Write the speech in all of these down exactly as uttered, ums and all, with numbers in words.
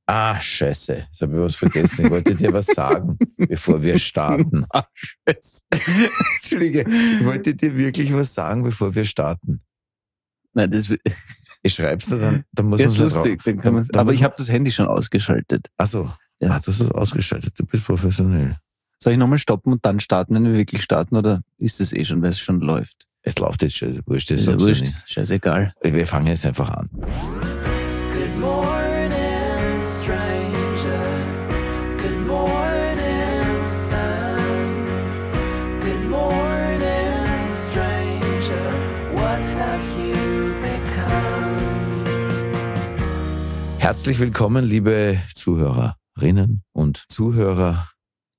Ah, scheiße. Jetzt habe ich was vergessen. Ich wollte dir was sagen, bevor wir starten. Ah, scheiße. Entschuldige, ich wollte dir wirklich was sagen, bevor wir starten. Nein, das Ich schreib's dir dann, dann muss ja, man ist lustig. Dann kann man, dann, dann aber ich man, habe das Handy schon ausgeschaltet. Ach so. Ja. Ah, du hast es ausgeschaltet. Du bist professionell. Soll ich nochmal stoppen und dann starten, wenn wir wirklich starten, oder ist es eh schon, weil es schon läuft? Es läuft jetzt schon. Wurscht, das Ist ja sagst du wurscht, nicht. scheißegal. Wir fangen jetzt einfach an. Good morning, stranger. Good morning, sun. Good morning, stranger. What have you become? Herzlich willkommen, liebe Zuhörerinnen und Zuhörer.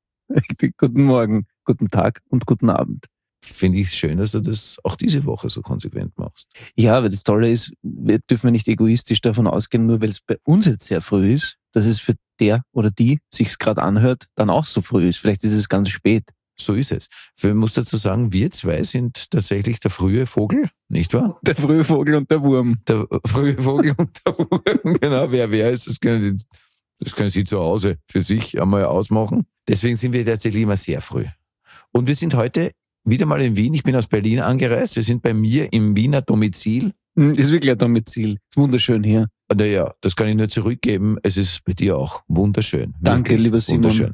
Guten Morgen, guten Tag und guten Abend. Finde ich es schön, dass du das auch diese Woche so konsequent machst. Ja, aber das Tolle ist, wir dürfen nicht egoistisch davon ausgehen, nur weil es bei uns jetzt sehr früh ist, dass es für der oder die sich's gerade anhört, dann auch so früh ist. Vielleicht ist es ganz spät. So ist es. Ich muss dazu sagen, wir zwei sind tatsächlich der frühe Vogel, nicht wahr? Der frühe Vogel und der Wurm. Der frühe Vogel und der Wurm. Genau, wer wer ist, das können, das können Sie zu Hause für sich einmal ausmachen. Deswegen sind wir tatsächlich immer sehr früh. Und wir sind heute wieder mal in Wien. Ich bin aus Berlin angereist. Wir sind bei mir im Wiener Domizil. Ist wirklich ein Domizil. Ist wunderschön hier. Naja, das kann ich nur zurückgeben. Es ist bei dir auch wunderschön. Danke, Wirklich lieber Simon. Wunderschön.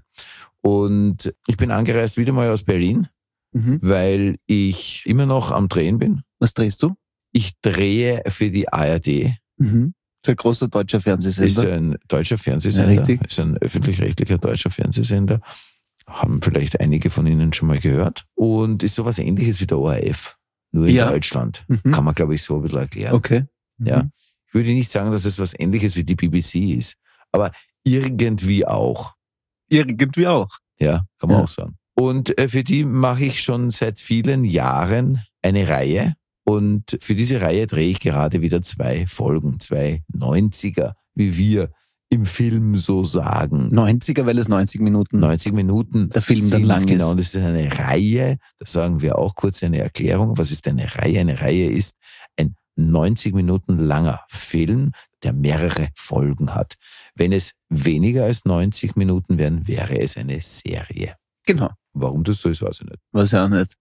Und ich bin angereist wieder mal aus Berlin, Mhm. weil ich immer noch am Drehen bin. Was drehst du? Ich drehe für die A R D. Mhm. Das ist ein großer deutscher Ist Fernsehsender. ein deutscher Fernsehsender. Ja, richtig. Ist ein öffentlich-rechtlicher deutscher Fernsehsender. Haben vielleicht einige von Ihnen schon mal gehört. Und ist sowas ähnliches wie der O R F. Nur in Ja. Deutschland. Mhm. Kann man, glaube ich, so ein bisschen erklären. Okay. Mhm. Ja. Ich würde nicht sagen, dass es was ähnliches wie die B B C ist. Aber irgendwie auch. Irgendwie auch. Ja, kann man Ja. auch sagen. Und äh, für die mache ich schon seit vielen Jahren eine Reihe. Und für diese Reihe drehe ich gerade wieder zwei Folgen, zwei neunziger, wie wir im Film so sagen. neunziger, weil es neunzig Minuten. neunzig Minuten. Der Film dann sind, lang ist. Genau, und das ist eine Reihe. Da sagen wir auch kurz eine Erklärung. Was ist eine Reihe? Eine Reihe ist ein neunzig Minuten langer Film, der mehrere Folgen hat. Wenn es weniger als neunzig Minuten wären, wäre es eine Serie. Genau. Warum das so ist, weiß ich nicht. Weiß ich auch nicht.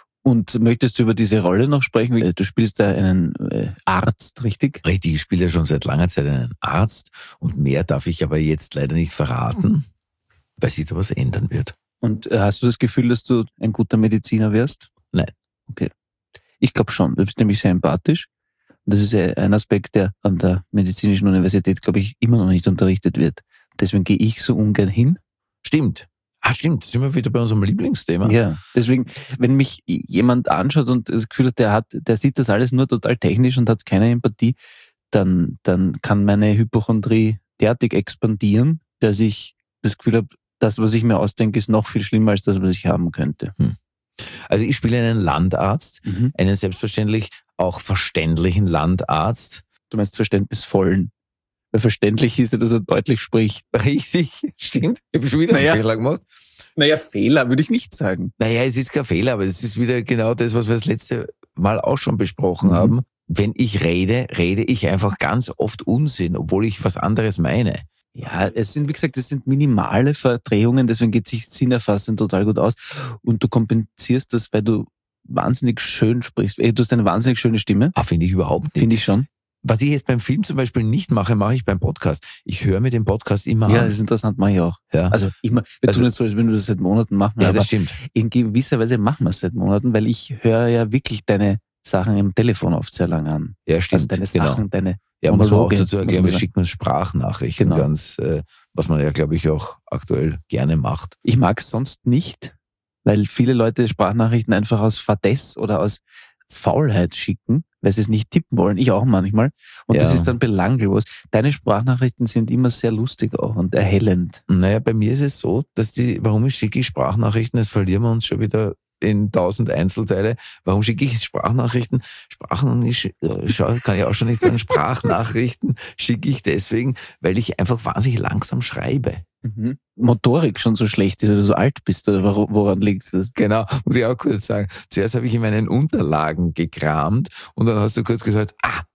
Und möchtest du über diese Rolle noch sprechen? Du spielst da einen äh, Arzt, richtig? Richtig, ich spiele ja schon seit langer Zeit einen Arzt und mehr darf ich aber jetzt leider nicht verraten, weil sich da was ändern wird. Und äh, hast du das Gefühl, dass du ein guter Mediziner wirst? Nein. Okay. Ich glaube schon. Du bist nämlich sehr empathisch. Und das ist ja ein Aspekt, der an der medizinischen Universität, glaube ich, immer noch nicht unterrichtet wird. Deswegen gehe ich so ungern hin. Stimmt. Ah, stimmt. Sind wir wieder bei unserem Lieblingsthema? Ja. Deswegen, wenn mich jemand anschaut und das Gefühl hat, der hat, der sieht das alles nur total technisch und hat keine Empathie, dann, dann kann meine Hypochondrie derartig expandieren, dass ich das Gefühl habe, das, was ich mir ausdenke, ist noch viel schlimmer als das, was ich haben könnte. Hm. Also ich spiele einen Landarzt, Mhm. einen selbstverständlich auch verständlichen Landarzt. Du meinst verständnisvollen. Weil verständlich ist ja, dass er deutlich spricht. Richtig, stimmt. Ich habe schon wieder Naja. einen Fehler gemacht. Naja, Fehler würde ich nicht sagen. Naja, es ist kein Fehler, aber es ist wieder genau das, was wir das letzte Mal auch schon besprochen Mhm. haben. Wenn ich rede, rede ich einfach ganz oft Unsinn, obwohl ich was anderes meine. Ja, es sind, wie gesagt, es sind minimale Verdrehungen, deswegen geht sich Sinnerfassen total gut aus. Und du kompensierst das, weil du wahnsinnig schön sprichst. Du hast eine wahnsinnig schöne Stimme, Ah, finde ich überhaupt nicht. finde ich schon. Was ich jetzt beim Film zum Beispiel nicht mache, mache ich beim Podcast. Ich höre mir den Podcast immer Ja, an. das ist interessant, mache ich auch. Ja, Also immer, wir Also- tun jetzt so, als wenn wir das seit Monaten machen, ja aber das stimmt. in gewisser Weise machen wir es seit Monaten, weil ich höre ja wirklich deine Sachen im Telefon oft sehr lang an. Ja, stimmt. Also deine genau. Sachen, deine Ja, muss man auch Monologe, dazu erklären, muss wir man schicken uns Sprachnachrichten Genau. ganz, äh, was man ja, glaube ich, auch aktuell gerne macht. Ich mag es sonst nicht, weil viele Leute Sprachnachrichten einfach aus Fadess oder aus Faulheit schicken, weil sie es nicht tippen wollen. Ich auch manchmal. Und Ja. das ist dann belanglos. Deine Sprachnachrichten sind immer sehr lustig auch und erhellend. Naja, bei mir ist es so, dass die, warum ich schicke ich Sprachnachrichten, jetzt verlieren wir uns schon wieder in tausend Einzelteile. Warum schicke ich Sprachnachrichten? Sprachnachrichten, schau, kann ich auch schon nicht sagen, Sprachnachrichten schicke ich deswegen, weil ich einfach wahnsinnig langsam schreibe. Mhm. Motorik schon so schlecht ist, weil du so alt bist, oder wor- woran liegt das? Genau, muss ich auch kurz sagen. Zuerst habe ich in meinen Unterlagen gekramt und dann hast du kurz gesagt, ah,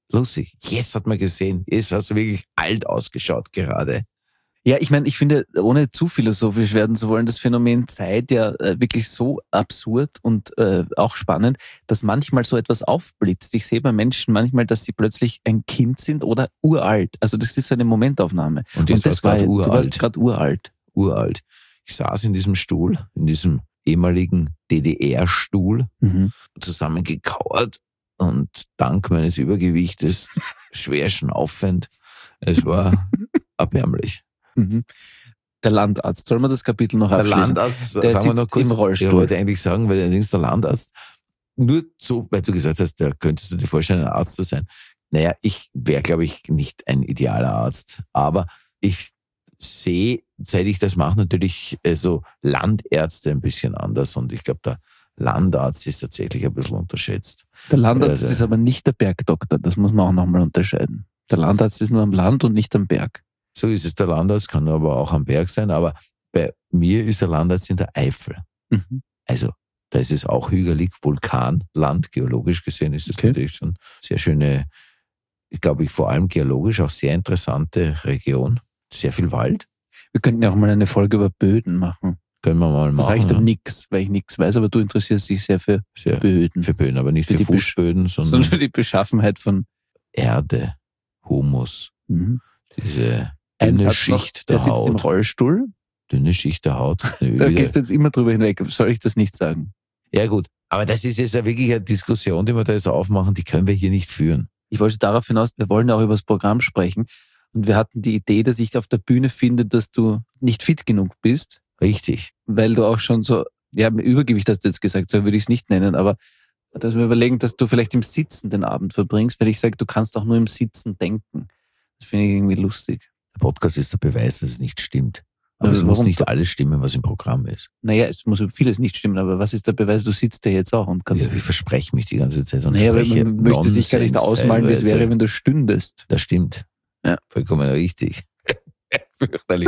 Lucy, jetzt hat man gesehen, jetzt hast du wirklich alt ausgeschaut gerade. Ja, ich meine, ich finde, ohne zu philosophisch werden zu wollen, das Phänomen Zeit ja äh, wirklich so absurd und äh, auch spannend, dass manchmal so etwas aufblitzt. Ich sehe bei Menschen manchmal, dass sie plötzlich ein Kind sind oder uralt. Also das ist so eine Momentaufnahme. Und, jetzt und das war warst jetzt, grad du warst uralt. gerade uralt. Uralt. Ich saß in diesem Stuhl, in diesem ehemaligen D D R-Stuhl, Mhm. zusammengekauert und dank meines Übergewichtes schwer schnaufend. Es war erbärmlich. Mhm. Der Landarzt, soll man das Kapitel noch Der abschließen? Landarzt, Der sagen wir noch sitzt kurz, im Rollstuhl. ich wollte eigentlich sagen, weil allerdings der Landarzt, nur so, weil du gesagt hast, da könntest du dir vorstellen, ein Arzt zu sein. Naja, ich wäre, glaube ich, nicht ein idealer Arzt, aber ich sehe, seit ich das mache, natürlich äh, so Landärzte ein bisschen anders und ich glaube, der Landarzt ist tatsächlich ein bisschen unterschätzt. Der Landarzt Ja, der- ist aber nicht der Bergdoktor, das muss man auch nochmal unterscheiden. Der Landarzt ist nur am Land und nicht am Berg. So ist es, der Landarzt kann aber auch am Berg sein, aber bei mir ist der Landarzt in der Eifel. Mhm. Also, da ist es auch hügelig, Vulkanland, geologisch gesehen ist es Okay. natürlich schon sehr schöne, ich glaube, ich vor allem geologisch auch sehr interessante Region. Sehr viel Wald, Wir könnten ja auch mal eine Folge über Böden machen. können wir mal Da machen. sage ich dann ja. nix, weil ich nichts weiß, aber du interessierst dich sehr für Sehr Böden. für Böden, aber nicht Für für, die Besch- Fußböden, sondern sondern für die Beschaffenheit von Erde, Humus, mhm. diese Ein dünne Satz noch, Schicht der der sitzt im Haut. Rollstuhl. Dünne Schicht der Haut. Da Wieder- gehst du jetzt immer drüber hinweg. Soll ich das nicht sagen? Ja gut, aber das ist jetzt ja wirklich eine Diskussion, die wir da jetzt aufmachen, die können wir hier nicht führen. Ich wollte darauf hinaus, wir wollen ja auch über das Programm sprechen. Und wir hatten die Idee, dass ich auf der Bühne finde, dass du nicht fit genug bist, Richtig. weil du auch schon so, ja, Übergewicht hast du jetzt gesagt, so würde ich es nicht nennen, aber dass wir überlegen, dass du vielleicht im Sitzen den Abend verbringst, weil ich sage, du kannst auch nur im Sitzen denken. Das finde ich irgendwie lustig. Der Podcast ist der Beweis, dass es nicht stimmt. Aber Also es muss warum- nicht alles stimmen, was im Programm ist. Naja, es muss vieles nicht stimmen, aber was ist der Beweis? Du sitzt ja jetzt auch und kannst... Ja, ich verspreche mich die ganze Zeit und naja, aber spreche man möchte sich gar nicht Nonsens ausmalen, wie es teilweise. wäre, wenn du stündest. Das stimmt. Ja. Vollkommen richtig. Fürchterlich.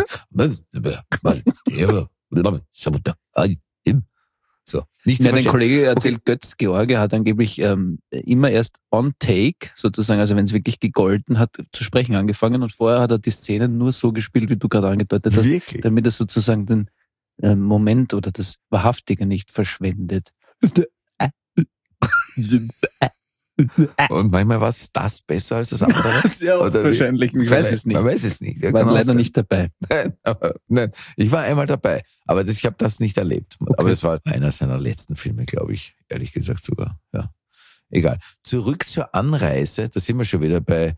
So, nicht zu Ja, dein verstehen. Kollege erzählt, Götz George hat angeblich ähm, immer erst on take, sozusagen, also wenn es wirklich gegolten hat, zu sprechen angefangen und vorher hat er die Szenen nur so gespielt, wie du gerade angedeutet hast, Wirklich? damit er sozusagen den ähm, Moment oder das Wahrhaftige nicht verschwendet. Und manchmal war es das besser als das andere. Sehr Oder wie? wahrscheinlich, ich weiß es nicht. Man weiß es nicht. Ja, Ich war kann auch leider sein. nicht dabei. Nein, aber, nein, ich war einmal dabei, aber das, ich habe das nicht erlebt. Aber es war einer seiner letzten Filme, glaube ich, ehrlich gesagt sogar. Ja, egal. Zurück zur Anreise, da sind wir schon wieder bei,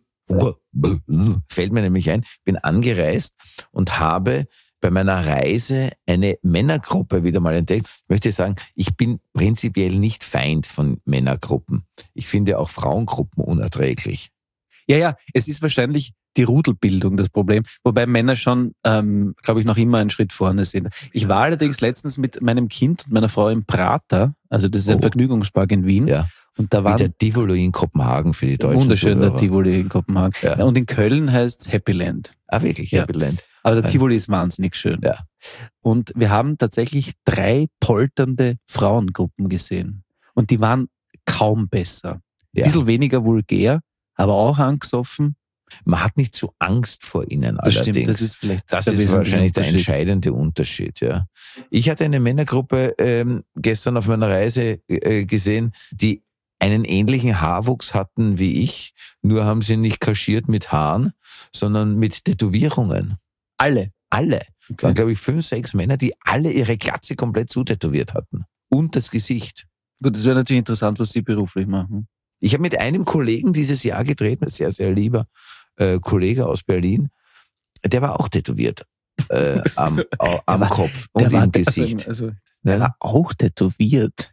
fällt mir nämlich ein, bin angereist und habe bei meiner Reise eine Männergruppe wieder mal entdeckt. Ich möchte sagen, ich bin prinzipiell nicht Feind von Männergruppen. Ich finde auch Frauengruppen unerträglich. Ja, ja, es ist wahrscheinlich die Rudelbildung das Problem, wobei Männer schon, ähm, glaube ich, noch immer einen Schritt vorne sind. Ich war allerdings letztens mit meinem Kind und meiner Frau im Prater, also das ist ein Oh. Vergnügungspark in Wien, Ja. und da Wie waren der Tivoli in Kopenhagen für die deutschen wunderschön der Zuhörer. Tivoli in Kopenhagen. Ja. Ja, und in Köln heißt es Happy Land. Ah, wirklich, Ja. Happy Land. Aber der Ein- Tivoli ist wahnsinnig schön. Ja. Und wir haben tatsächlich drei polternde Frauengruppen gesehen. Und die waren kaum besser. Ein Ja. bisschen weniger vulgär, aber auch angesoffen. Man hat nicht so Angst vor ihnen Das allerdings. stimmt, das ist vielleicht Das der ist wesentliche wahrscheinlich der Unterschied. entscheidende Unterschied, ja. Ich hatte eine Männergruppe ähm, gestern auf meiner Reise äh, gesehen, die einen ähnlichen Haarwuchs hatten wie ich, nur haben sie nicht kaschiert mit Haaren, sondern mit Tätowierungen. Alle. Alle. Okay. Waren, glaube ich, fünf, sechs Männer, die alle ihre Glatze komplett zutätowiert hatten. Und das Gesicht. Gut, das wäre natürlich interessant, was Sie beruflich machen. Ich habe mit einem Kollegen dieses Jahr gedreht, ein sehr, sehr lieber äh, Kollege aus Berlin, der war auch tätowiert äh, am, au, am war- Kopf Der und war- im Gesicht. Also, also, der Ja. war auch tätowiert.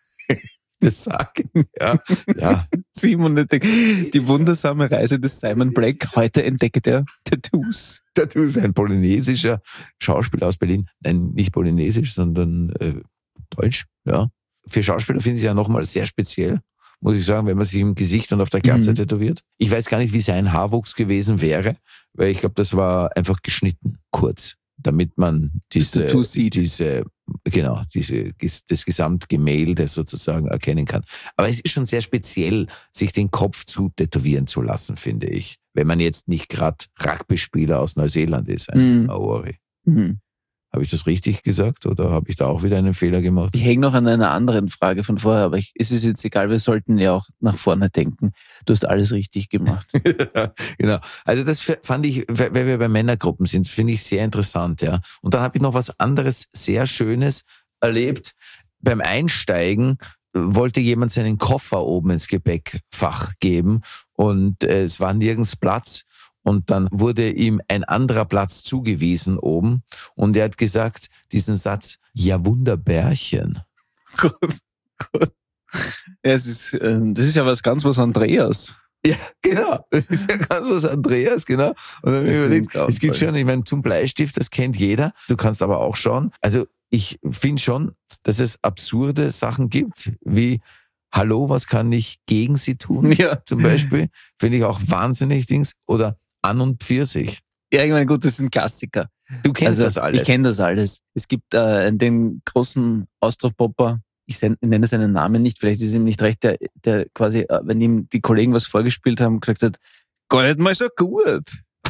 Das sagen, ja, ja. Simon entdeckt die wundersame Reise des Simon Black. Heute entdeckt er Tattoos. Tattoo ist ein polynesischer Schauspieler aus Berlin. Nein, nicht polynesisch, sondern äh, deutsch, ja. Für Schauspieler finde ich es ja nochmal sehr speziell, muss ich sagen, wenn man sich im Gesicht und auf der Glatze Mhm. tätowiert. Ich weiß gar nicht, wie sein Haarwuchs gewesen wäre, weil ich glaube, das war einfach geschnitten, kurz, damit man diese, Tattoo sieht. diese genau, diese, das Gesamtgemälde sozusagen erkennen kann. Aber es ist schon sehr speziell, sich den Kopf zu tätowieren zu lassen, finde ich. Wenn man jetzt nicht gerade Rugby-Spieler aus Neuseeland ist, ein Mhm. Maori. Mhm. Habe ich das richtig gesagt oder habe ich da auch wieder einen Fehler gemacht? Ich hänge noch an einer anderen Frage von vorher, aber ich, es ist jetzt egal, wir sollten ja auch nach vorne denken. Du hast alles richtig gemacht. Genau. Also das fand ich, weil wir bei Männergruppen sind, finde ich sehr interessant, ja. Und dann habe ich noch was anderes sehr Schönes erlebt. Beim Einsteigen wollte jemand seinen Koffer oben ins Gepäckfach geben und äh, es war nirgends Platz. Und dann wurde ihm ein anderer Platz zugewiesen oben. Und er hat gesagt, diesen Satz, ja Wunderbärchen. Gut, gut. Ja, es ist, ähm, das ist ja was ganz was Andreas. Ja, genau. Das ist ja ganz was Andreas, genau. Und dann habe ich Das überlegt, ist es gibt schon, ich meine, zum Bleistift, das kennt jeder. Du kannst aber auch schauen. Also ich finde schon, dass es absurde Sachen gibt, wie Hallo, was kann ich gegen Sie tun? Ja. Zum Beispiel. Finde ich auch wahnsinnig Dings. Oder an und für sich. Ja, ich meine, gut, das ist ein Klassiker. Du kennst also, das alles. Ich kenne das alles. Es gibt äh, den großen Austropopper, ich, sen- ich nenne seinen Namen nicht, vielleicht ist ihm nicht recht, der, der quasi, äh, wenn ihm die Kollegen was vorgespielt haben, gesagt hat, gar nicht mal so gut.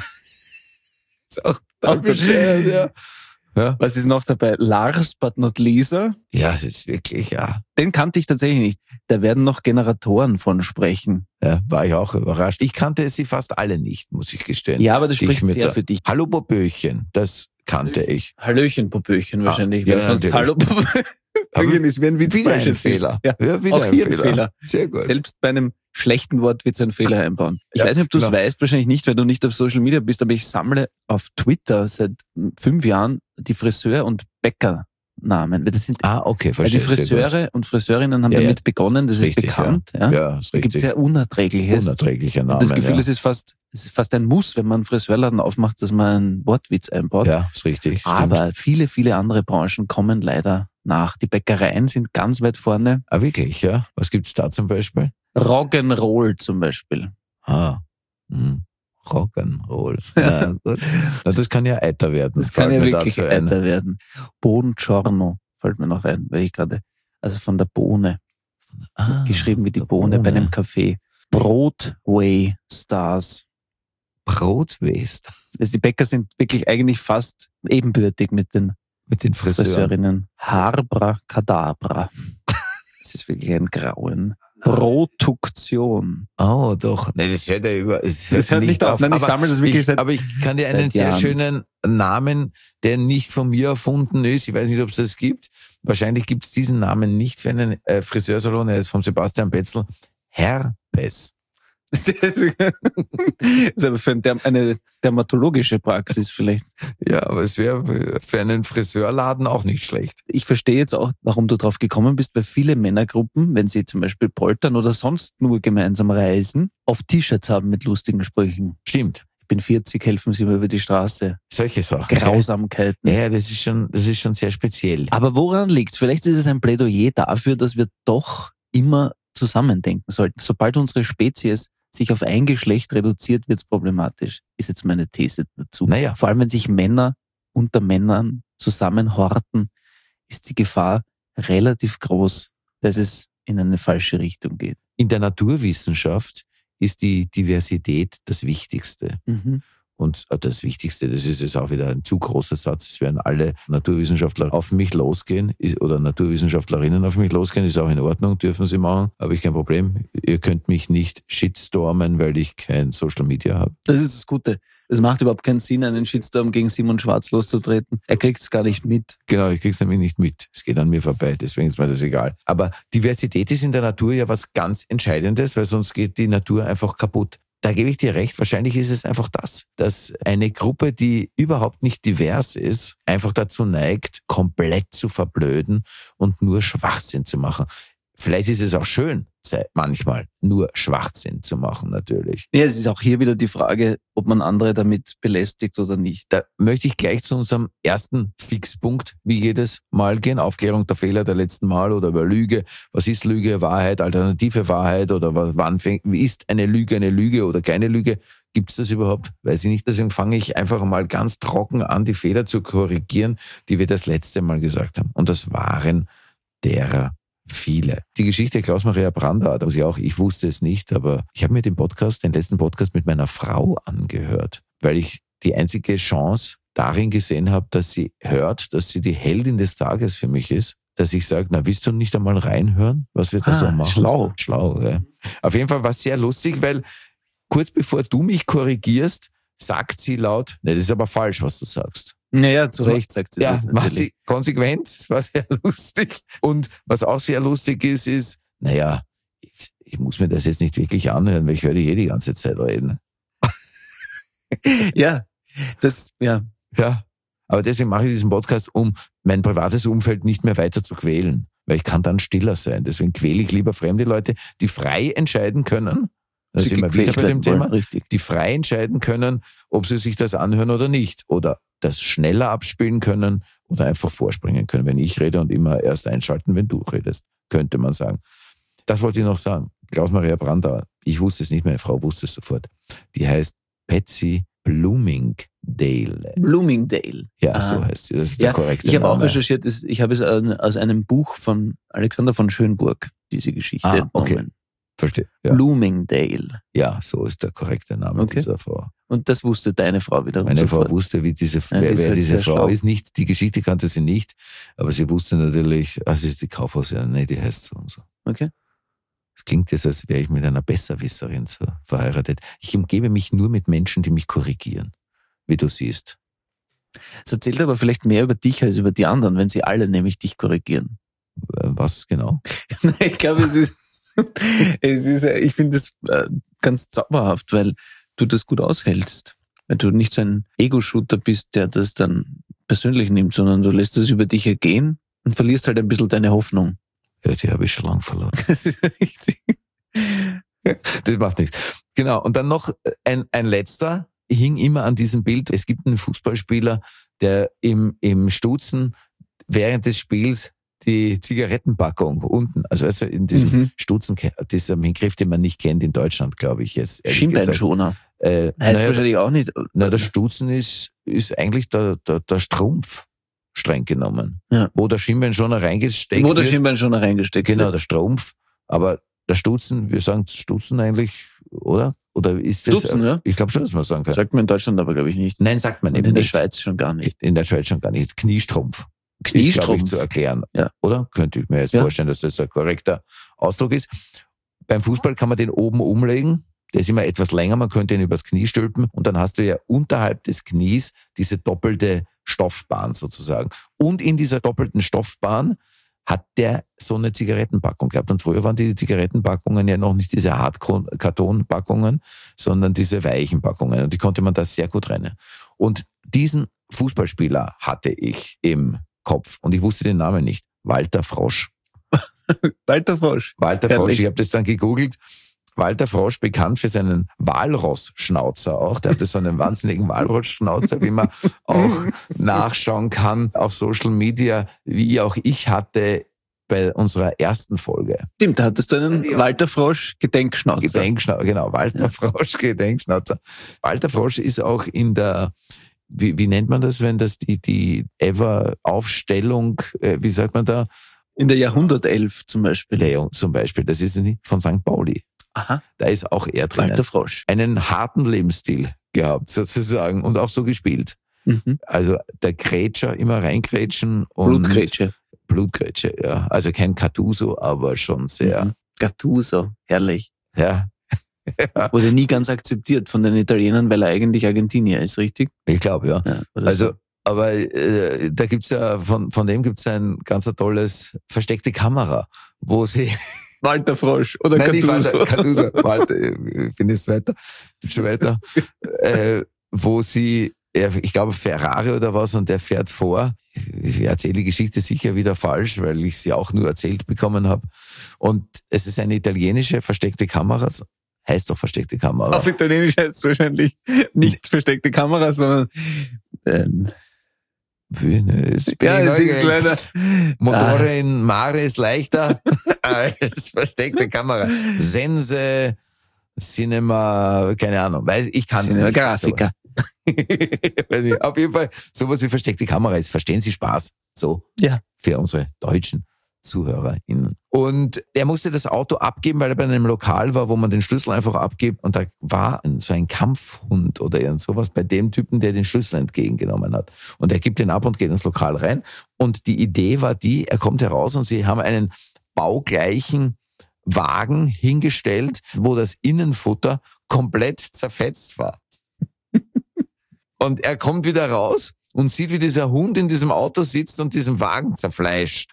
Ist auch total bescheuert, ja. Ja. Was ist noch dabei? Lars, but not Lisa. Ja, das ist wirklich, ja. Den kannte ich tatsächlich nicht. Da werden noch Generatoren von sprechen. Ja, war ich auch überrascht. Ich kannte sie fast alle nicht, muss ich gestehen. Ja, aber das Die ich spricht mit sehr der- für dich. Hallo Boböchen, das kannte ich. Hallöchen, Popöchen wahrscheinlich. weil ja, sonst natürlich. Hallo, Popöchen ist wie ein Witz. Wieder ein Fehler. Ja, Ja, wieder auch ein hier ein Fehler. Fehler. Sehr gut. Selbst bei einem schlechten Wort wird es einen Fehler einbauen. Ich Ja, weiß nicht, ob du es genau. weißt, wahrscheinlich nicht, weil du nicht auf Social Media bist, aber ich sammle auf Twitter seit fünf Jahren die Friseur- und Bäckernamen. Weil Das sind Ah, okay, weil die verstehe. sehr gut. Friseure und Friseurinnen haben Ja, ja. damit begonnen, das ist Richtig, bekannt. Ja. Ja, ist Da gibt richtig. es ja Unerträgliches. Unerträglicher Ich Name. habe das Gefühl, ja. es ist fast, es ist fast ein Muss, wenn man einen Friseurladen aufmacht, dass man einen Wortwitz einbaut. Ja, ist richtig. Stimmt. Aber viele, viele andere Branchen kommen leider nach. Die Bäckereien sind ganz weit vorne. Ah, wirklich, ja? Was gibt's da zum Beispiel? Rock'n'Roll zum Beispiel. Ah, hm. Rock'n'Roll. Ja, gut. Na, das kann ja Eiter werden. Das kann fällt ja mir wirklich dazu ein. älter werden. Buongiorno fällt mir noch ein, weil ich gerade, also von der Bohne, Ah, geschrieben wie die der Bohne, bei einem Café. Broadway Stars. Brotwest. Also die Bäcker sind wirklich eigentlich fast ebenbürtig mit den Mit den Friseuren. Friseurinnen. Harbra Kadabra. Das ist wirklich ein Grauen. Produktion. Oh, doch. Nee, das hört ja über. Es Das hört nicht auf. Nein, ich aber sammle das wirklich ich, seit- Aber ich kann dir seit einen sehr Jahren. schönen Namen, der nicht von mir erfunden ist. Ich weiß nicht, ob es das gibt. Wahrscheinlich gibt es diesen Namen nicht für einen äh, Friseursalon. Er ist von Sebastian Betzel. Herpes. Das ist aber für ein Derm- eine dermatologische Praxis vielleicht. Ja, aber es wäre für einen Friseurladen auch nicht schlecht. Ich verstehe jetzt auch, warum du drauf gekommen bist, weil viele Männergruppen, wenn sie zum Beispiel poltern oder sonst nur gemeinsam reisen, oft T-Shirts haben mit lustigen Sprüchen. Stimmt. Ich bin vierzig, helfen Sie mir über die Straße. Solche Sachen. Grausamkeiten. Ja, das ist schon, das ist schon sehr speziell. Aber woran liegt's? Vielleicht ist es ein Plädoyer dafür, dass wir doch immer zusammendenken sollten. Sobald unsere Spezies sich auf ein Geschlecht reduziert, wird's problematisch. Ist jetzt meine These dazu. Naja. Vor allem, wenn sich Männer unter Männern zusammenhorten, ist die Gefahr relativ groß, dass es in eine falsche Richtung geht. In der Naturwissenschaft ist die Diversität das Wichtigste. Mhm. Und das Wichtigste, das ist jetzt auch wieder ein zu großer Satz, es werden alle Naturwissenschaftler auf mich losgehen oder Naturwissenschaftlerinnen auf mich losgehen, ist auch in Ordnung, dürfen sie machen, habe ich kein Problem. Ihr könnt mich nicht shitstormen, weil ich kein Social Media habe. Das ist das Gute. Es macht überhaupt keinen Sinn, einen Shitstorm gegen Simon Schwarz loszutreten. Er kriegt's gar nicht mit. Genau, ich krieg's nämlich nicht mit. Es geht an mir vorbei, deswegen ist mir das egal. Aber Diversität ist in der Natur ja was ganz Entscheidendes, weil sonst geht die Natur einfach kaputt. Da gebe ich dir recht, wahrscheinlich ist es einfach das, dass eine Gruppe, die überhaupt nicht divers ist, einfach dazu neigt, komplett zu verblöden und nur Schwachsinn zu machen. Vielleicht ist es auch schön, manchmal nur Schwachsinn zu machen, natürlich. Ja, es ist auch hier wieder die Frage, ob man andere damit belästigt oder nicht. Da möchte ich gleich zu unserem ersten Fixpunkt, wie jedes Mal gehen. Aufklärung der Fehler der letzten Mal oder über Lüge. Was ist Lüge, Wahrheit, alternative Wahrheit oder wann fängt, wie ist eine Lüge eine Lüge oder keine Lüge? Gibt's das überhaupt? Weiß ich nicht. Deswegen fange ich einfach mal ganz trocken an, die Fehler zu korrigieren, die wir das letzte Mal gesagt haben. Und das waren derer viele. Die Geschichte Klaus-Maria Brandauer, da muss ich auch, ich wusste es nicht, aber ich habe mir den Podcast, den letzten Podcast mit meiner Frau angehört, weil ich die einzige Chance darin gesehen habe, dass sie hört, dass sie die Heldin des Tages für mich ist, dass ich sage, na, willst du nicht einmal reinhören, was wir da Ah, so machen? schlau. Schlau, ja. Auf jeden Fall war es sehr lustig, weil kurz bevor du mich korrigierst, sagt sie laut, ne, das ist aber falsch, was du sagst. Naja, zu Recht sagt sie Ja, das macht natürlich. sie konsequent, das war sehr lustig. Und was auch sehr lustig ist, ist, naja, ich, ich muss mir das jetzt nicht wirklich anhören, weil ich höre die eh die ganze Zeit reden. Ja, das, ja. Ja, aber deswegen mache ich diesen Podcast, um mein privates Umfeld nicht mehr weiter zu quälen, weil ich kann dann stiller sein. Deswegen quäle ich lieber fremde Leute, die frei entscheiden können, da Sie sind wir wieder gequält bei dem werden Thema, wollen, richtig. die frei entscheiden können, ob sie sich das anhören oder nicht. Oder das schneller abspielen können oder einfach vorspringen können, wenn ich rede und immer erst einschalten, wenn du redest, könnte man sagen. Das wollte ich noch sagen. Klaus-Maria Brandauer, ich wusste es nicht, meine Frau wusste es sofort. Die heißt Patsy Bloomingdale. Bloomingdale. Ja, Ah. so heißt sie. Das ist Ja, der korrekte ich habe auch Name. recherchiert, es- ich habe es an- aus einem Buch von Alexander von Schönburg, diese Geschichte Ah, okay. entnommen. Verstehe. Ja. Bloomingdale. ja, so ist der korrekte Name Okay. dieser Frau. Und das wusste deine Frau wiederum Meine sofort. Frau wusste, wie diese, Ja, die wer, ist wer halt diese sehr Frau schlau. ist. Nicht, die Geschichte kannte sie nicht, aber sie wusste natürlich, ah, sie ist die Kaufhauserin, nee, die heißt so und so. Okay. Es klingt jetzt, als wäre ich mit einer Besserwisserin so verheiratet. Ich umgebe mich nur mit Menschen, die mich korrigieren, wie du siehst. Es erzählt aber vielleicht mehr über dich als über die anderen, wenn sie alle nämlich dich korrigieren. Äh, Was genau? Nein, ich glaube, es ist, es ist, äh, ich finde es äh, ganz zauberhaft, weil du das gut aushältst. Weil du nicht so ein Ego-Shooter bist, der das dann persönlich nimmt, sondern du lässt es über dich ergehen und verlierst halt ein bisschen deine Hoffnung. Ja, die habe ich schon lange verloren. Das ist richtig. Das macht nichts. Genau. Und dann noch ein, ein letzter, hing immer an diesem Bild. Es gibt einen Fußballspieler, der im, im Stutzen während des Spiels die Zigarettenpackung unten, also, also in diesem Mhm. Stutzen, dieser Begriff, den man nicht kennt in Deutschland, glaube ich jetzt. ehrlich gesagt. Schienbeinschoner. Äh, Heißt naja, wahrscheinlich auch nicht. na, der Stutzen ist, ist eigentlich der, der, der Strumpf, streng genommen. Ja. Wo der Schienbeinschoner reingesteckt Wo der wird. Schienbeinschoner reingesteckt Genau, wird. der Strumpf. Aber der Stutzen, wir sagen Stutzen eigentlich, oder? Oder ist das? Stutzen, ja. Ich glaube schon, dass man sagen kann. Sagt man in Deutschland aber, glaube ich, nicht. Nein, sagt man Und eben in der nicht. Schweiz schon gar nicht. In der Schweiz schon gar nicht. Kniestrumpf. Ist, glaube ich, Kniestrumpf. zu erklären. Ja. Oder? Könnte ich mir jetzt Ja. vorstellen, dass das ein korrekter Ausdruck ist. Beim Fußball kann man den oben umlegen. Der ist immer etwas länger. Man könnte ihn übers Knie stülpen. Und dann hast du ja unterhalb des Knies diese doppelte Stoffbahn sozusagen. Und in dieser doppelten Stoffbahn hat der so eine Zigarettenpackung gehabt. Und früher waren die Zigarettenpackungen ja noch nicht diese Hartkartonpackungen, sondern diese weichen Packungen. Und die konnte man da sehr gut rennen. Und diesen Fußballspieler hatte ich im Kopf. Und ich wusste den Namen nicht. Walter Frosch. Walter Frosch. Walter Herrlich. Frosch, ich habe das dann gegoogelt. Walter Frosch, bekannt für seinen Walross-Schnauzer auch. Der hatte so einen wahnsinnigen Walross-Schnauzer, wie man auch nachschauen kann auf Social Media, wie auch ich hatte bei unserer ersten Folge. Stimmt, da hattest du einen Ja. Walter Frosch Gedenkschnauzer. Gedenkschnauzer, genau, Walter Frosch, Gedenkschnauzer. Walter Frosch ist auch in der, wie, wie nennt man das, wenn das die, die Ever-Aufstellung, äh, wie sagt man da? In der Jahrhundertelf zum Beispiel. Leon zum Beispiel, das ist nicht von Sankt Pauli. Aha, Da ist auch er drinnen. Walter Frosch. Einen harten Lebensstil gehabt, sozusagen, und auch so gespielt. Mhm. Also der Grätscher, immer reingrätschen und Blutgrätsche. Blutgrätsche, ja. Also kein Cartuso, aber schon sehr, Mhm. Gattuso, herrlich. ja. Wurde nie ganz akzeptiert von den Italienern, weil er eigentlich Argentinier ist, richtig? Ich glaube, ja. Ja, oder Also, so. aber äh, da gibt's ja, von, von dem gibt's ein ganz ein tolles versteckte Kamera, wo sie, Walter Frosch oder nein, nicht Gattuso. Walter, Cartuso, Walter, ich bin jetzt weiter, bin schon weiter, äh, wo sie, er- ich glaube Ferrari oder was, und der fährt vor. Ich erzähle die Geschichte sicher wieder falsch, weil ich sie auch nur erzählt bekommen habe. Und es ist eine italienische versteckte Kamera, heißt doch versteckte Kamera. Auf Italienisch heißt es wahrscheinlich nicht versteckte Kamera, sondern ähm, Wie, ne, jetzt bin ja, ich es ist neugierig. leider Motore in Mare ist leichter als versteckte Kamera. Sense, Cinema, keine Ahnung, weiß ich kann es nicht. Grafiker. Weiß nicht. Auf jeden Fall, sowas wie versteckte Kamera ist. Verstehen Sie Spaß? So. Ja. Für unsere deutschen ZuhörerInnen. Und er musste das Auto abgeben, weil er bei einem Lokal war, wo man den Schlüssel einfach abgibt. Und da war ein, so ein Kampfhund oder irgend sowas bei dem Typen, der den Schlüssel entgegengenommen hat. Und er gibt den ab und geht ins Lokal rein. Und die Idee war die, er kommt heraus und sie haben einen baugleichen Wagen hingestellt, wo das Innenfutter komplett zerfetzt war. Und er kommt wieder raus und sieht, wie dieser Hund in diesem Auto sitzt und diesen Wagen zerfleischt.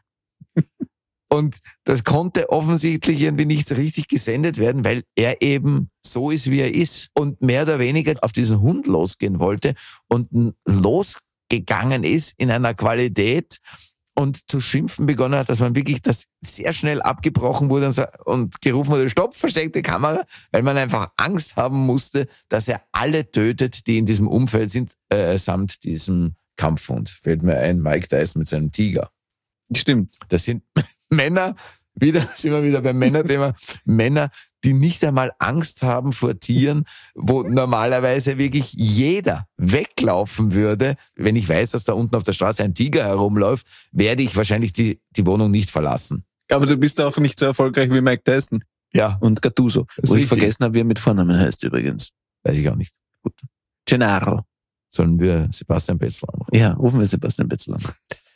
Und das konnte offensichtlich irgendwie nicht so richtig gesendet werden, weil er eben so ist, wie er ist. Und mehr oder weniger auf diesen Hund losgehen wollte und losgegangen ist in einer Qualität und zu schimpfen begonnen hat, dass man wirklich das sehr schnell abgebrochen wurde und, so, und gerufen wurde, Stopp, versteckte Kamera, weil man einfach Angst haben musste, dass er alle tötet, die in diesem Umfeld sind, äh, samt diesem Kampfhund. Fällt mir ein, Mike Tyson mit seinem Tiger. Stimmt. Das sind Männer, wieder sind wir wieder beim Männerthema, Männer, die nicht einmal Angst haben vor Tieren, wo normalerweise wirklich jeder weglaufen würde. Wenn ich weiß, dass da unten auf der Straße ein Tiger herumläuft, werde ich wahrscheinlich die, die Wohnung nicht verlassen. Aber du bist auch nicht so erfolgreich wie Mike Tyson Ja, und Gattuso. Das ist Wo ich richtig. vergessen habe, wie er mit Vornamen heißt übrigens. weiß ich auch nicht. Gut. Gennaro. Sollen wir Sebastian Petzl anrufen? Ja, rufen wir Sebastian Petzl an.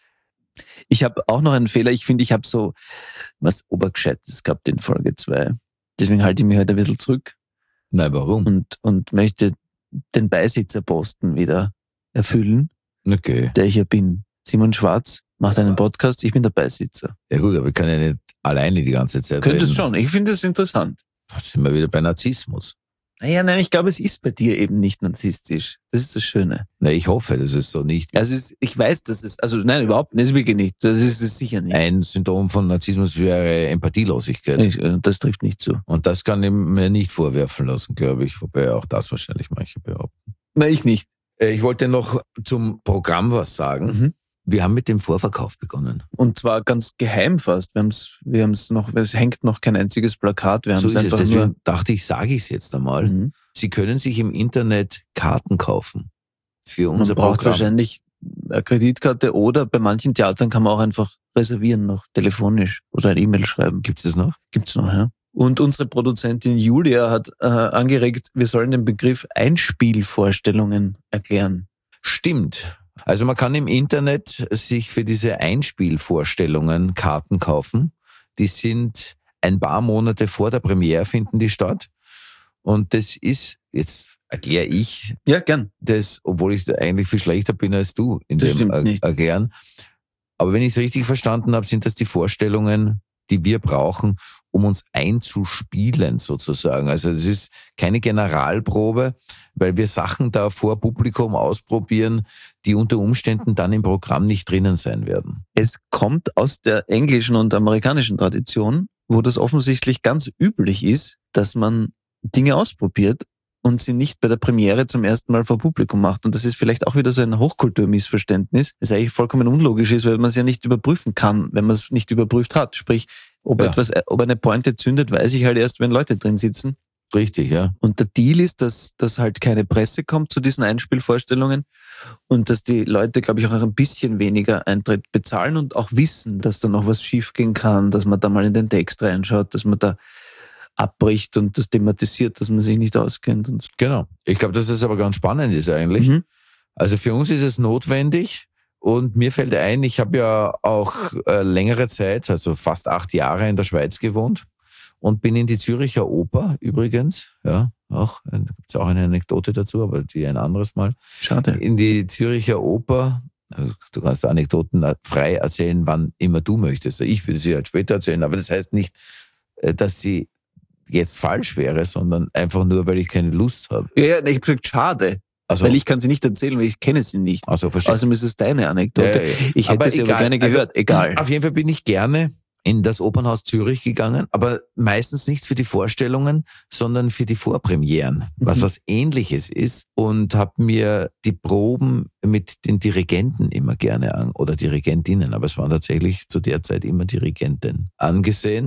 Ich habe auch noch einen Fehler. Ich finde, ich habe so was Obergescheites gehabt in Folge zwei. Deswegen halte ich mich heute ein bisschen zurück Nein, warum? und, und möchte den Beisitzerposten wieder erfüllen, Okay. der ich ja bin. Simon Schwarz macht einen Podcast, ich bin der Beisitzer. Ja gut, aber ich kann ja nicht alleine die ganze Zeit Könntest reden. schon, ich finde es interessant. Da sind wir wieder bei Narzissmus. Naja, nein, ich glaube, es ist bei dir eben nicht narzisstisch. Das ist das Schöne. Na, ich hoffe, das ist so nicht. Also es, ich weiß, dass es, also nein, überhaupt nicht, das ist wirklich nicht. Das ist es sicher nicht. Ein Symptom von Narzissmus wäre Empathielosigkeit. Ich, äh, das trifft nicht zu. Und das kann ich mir nicht vorwerfen lassen, glaube ich. Wobei auch das wahrscheinlich manche behaupten. Nein, ich nicht. Äh, Ich wollte noch zum Programm was sagen. Mhm. Wir haben mit dem Vorverkauf begonnen. Und zwar ganz geheim fast. Wir haben es, wir haben es noch, es hängt noch kein einziges Plakat. Wir haben So es ist es. einfach Deswegen nur. dachte ich, sage ich es jetzt einmal. Mhm. Sie können sich im Internet Karten kaufen für Man unser braucht Programm. wahrscheinlich eine Kreditkarte oder bei manchen Theatern kann man auch einfach reservieren noch telefonisch oder ein E-Mail schreiben. Gibt es das noch? Gibt's noch, ja. Und unsere Produzentin Julia hat äh, angeregt, wir sollen den Begriff Einspielvorstellungen erklären. Stimmt. Also man kann im Internet sich für diese Einspielvorstellungen Karten kaufen. Die sind ein paar Monate vor der Premiere finden die statt. Und das ist, jetzt erkläre ich Ja, gern. das, obwohl ich da eigentlich viel schlechter bin als du in Das dem stimmt er- nicht. Erklären. Aber wenn ich es richtig verstanden habe, sind das die Vorstellungen, die wir brauchen, um uns einzuspielen sozusagen. Also das ist keine Generalprobe, weil wir Sachen da vor Publikum ausprobieren, die unter Umständen dann im Programm nicht drinnen sein werden. Es kommt aus der englischen und amerikanischen Tradition, wo das offensichtlich ganz üblich ist, dass man Dinge ausprobiert und sie nicht bei der Premiere zum ersten Mal vor Publikum macht. Und das ist vielleicht auch wieder so ein Hochkulturmissverständnis, das eigentlich vollkommen unlogisch ist, weil man es ja nicht überprüfen kann, wenn man es nicht überprüft hat. Sprich, ob Ja. etwas, ob eine Pointe zündet, weiß ich halt erst, wenn Leute drin sitzen. Richtig, ja. Und der Deal ist, dass, dass halt keine Presse kommt zu diesen Einspielvorstellungen und dass die Leute, glaube ich, auch ein bisschen weniger Eintritt bezahlen und auch wissen, dass da noch was schiefgehen kann, dass man da mal in den Text reinschaut, dass man da abbricht und das thematisiert, dass man sich nicht auskennt. Und so. Genau. Ich glaube, dass das aber ganz spannend ist eigentlich. Mhm. Also für uns ist es notwendig und mir fällt ein, ich habe ja auch äh, längere Zeit, also fast acht Jahre in der Schweiz gewohnt und bin in die Züricher Oper übrigens, ja, auch, da gibt es auch eine Anekdote dazu, aber die ein anderes Mal, Schade. in die Züricher Oper. Also du kannst Anekdoten frei erzählen, wann immer du möchtest. Ich würde sie halt später erzählen, aber das heißt nicht, äh, dass sie jetzt falsch wäre, sondern einfach nur, weil ich keine Lust habe. Ja, ja, ich habe gesagt, schade, Also, weil ich kann sie nicht erzählen, weil ich kenne sie nicht. also verstehe. Außerdem ist es deine Anekdote. Ja, ja, ja. Ich hätte Aber sie aber egal. gerne gehört. Also, Egal. Auf jeden Fall bin ich gerne in das Opernhaus Zürich gegangen, aber meistens nicht für die Vorstellungen, sondern für die Vorpremieren, was Mhm. was Ähnliches ist, und habe mir die Proben mit den Dirigenten immer gerne an, oder Dirigentinnen, aber es waren tatsächlich zu der Zeit immer Dirigenten angesehen.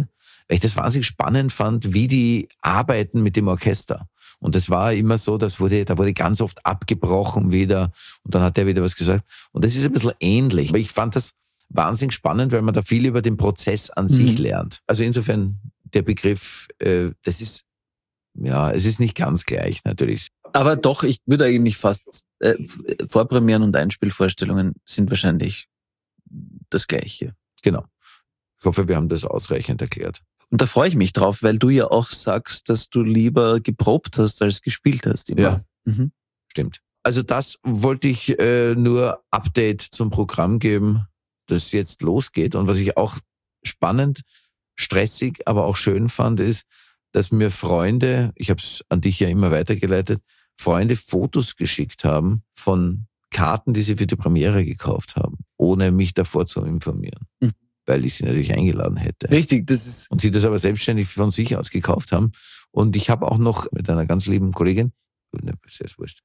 weil ich das wahnsinnig spannend fand, wie die arbeiten mit dem Orchester. Und das war immer so, das wurde, da wurde ganz oft abgebrochen wieder und dann hat er wieder was gesagt. Und das ist ein bisschen ähnlich. Aber ich fand das wahnsinnig spannend, weil man da viel über den Prozess an sich Mhm. lernt. Also insofern der Begriff, äh, das ist, ja, es ist nicht ganz gleich natürlich. Aber doch, ich würde eigentlich fast, äh, Vorpremieren und Einspielvorstellungen sind wahrscheinlich das Gleiche. Genau. Ich hoffe, wir haben das ausreichend erklärt. Und da freue ich mich drauf, weil du ja auch sagst, dass du lieber geprobt hast, als gespielt hast. Immer. Ja. Mhm. Stimmt. Also das wollte ich äh, nur Update zum Programm geben, das jetzt losgeht. Und was ich auch spannend, stressig, aber auch schön fand, ist, dass mir Freunde, ich habe es an dich ja immer weitergeleitet, Freunde Fotos geschickt haben von Karten, die sie für die Premiere gekauft haben, ohne mich davor zu informieren, Mhm. weil ich sie natürlich eingeladen hätte. Richtig, das ist Und sie das aber selbstständig von sich aus gekauft haben. Und ich habe auch noch mit einer ganz lieben Kollegin, ne, das ist wurscht.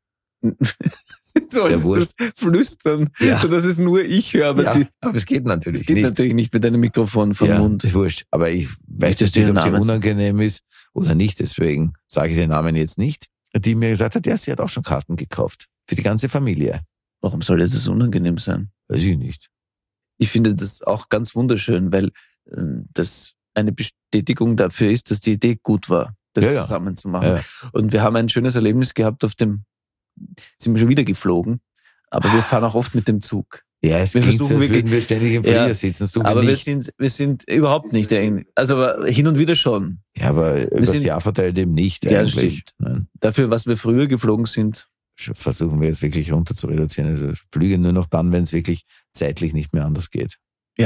so Sehr ist wurscht. das Flüstern, Ja. so dass es nur ich höre, aber Ja, die, aber es geht natürlich das geht nicht. natürlich nicht mit einem Mikrofon vom ja, Mund. ist wurscht. Aber ich weiß Nicht, dass jetzt du nicht, ob ihren sie Namen- unangenehm ist oder nicht. Deswegen sage ich den Namen jetzt nicht. Die mir gesagt hat, ja, sie hat auch schon Karten gekauft. Für die ganze Familie. Warum soll das unangenehm sein? Weiß ich nicht. Ich finde das auch ganz wunderschön, weil ähm, das eine Bestätigung dafür ist, dass die Idee gut war, das Ja, ja. zusammen zu machen. Ja. Und wir haben ein schönes Erlebnis gehabt auf dem, sind wir schon wieder geflogen, aber wir fahren auch oft mit dem Zug. Ja, es Wir klingt so, versuchen als wirklich- würden wir ständig im Flieger Ja, sitzen. Das tun Aber wir wir nicht. sind, wir sind überhaupt nicht, eng- also aber hin und wieder schon. ja, aber über das sind- Jahr verteilt eben nicht Ja, eigentlich. stimmt. Nein. Dafür, was wir früher geflogen sind. Versuchen wir jetzt wirklich runter zu reduzieren. Also Flüge nur noch dann, wenn es wirklich zeitlich nicht mehr anders geht.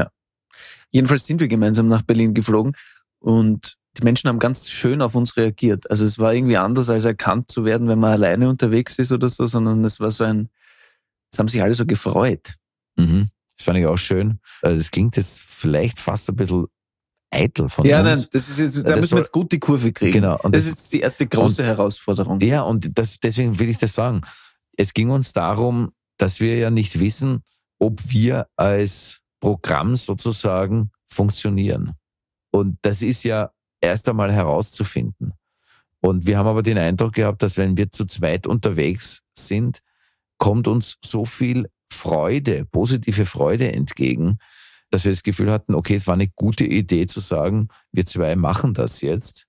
Jedenfalls sind wir gemeinsam nach Berlin geflogen und die Menschen haben ganz schön auf uns reagiert. Also es war irgendwie anders, als erkannt zu werden, wenn man alleine unterwegs ist oder so, sondern es war so ein, es haben sich alle so gefreut. Mhm. Das fand ich auch schön. Äh, Das klingt jetzt vielleicht fast ein bisschen eitel von Ja, uns. nein, das ist jetzt, da Das müssen soll- wir jetzt gut die Kurve kriegen. Genau. Und das, das- ist jetzt die erste große Herausforderung. Ja, und das, deswegen will ich das sagen. Es ging uns darum, dass wir ja nicht wissen, ob wir als Programm sozusagen funktionieren. Und das ist ja erst einmal herauszufinden. Und wir haben aber den Eindruck gehabt, dass wenn wir zu zweit unterwegs sind, kommt uns so viel Freude, positive Freude entgegen, dass wir das Gefühl hatten, okay, es war eine gute Idee zu sagen, wir zwei machen das jetzt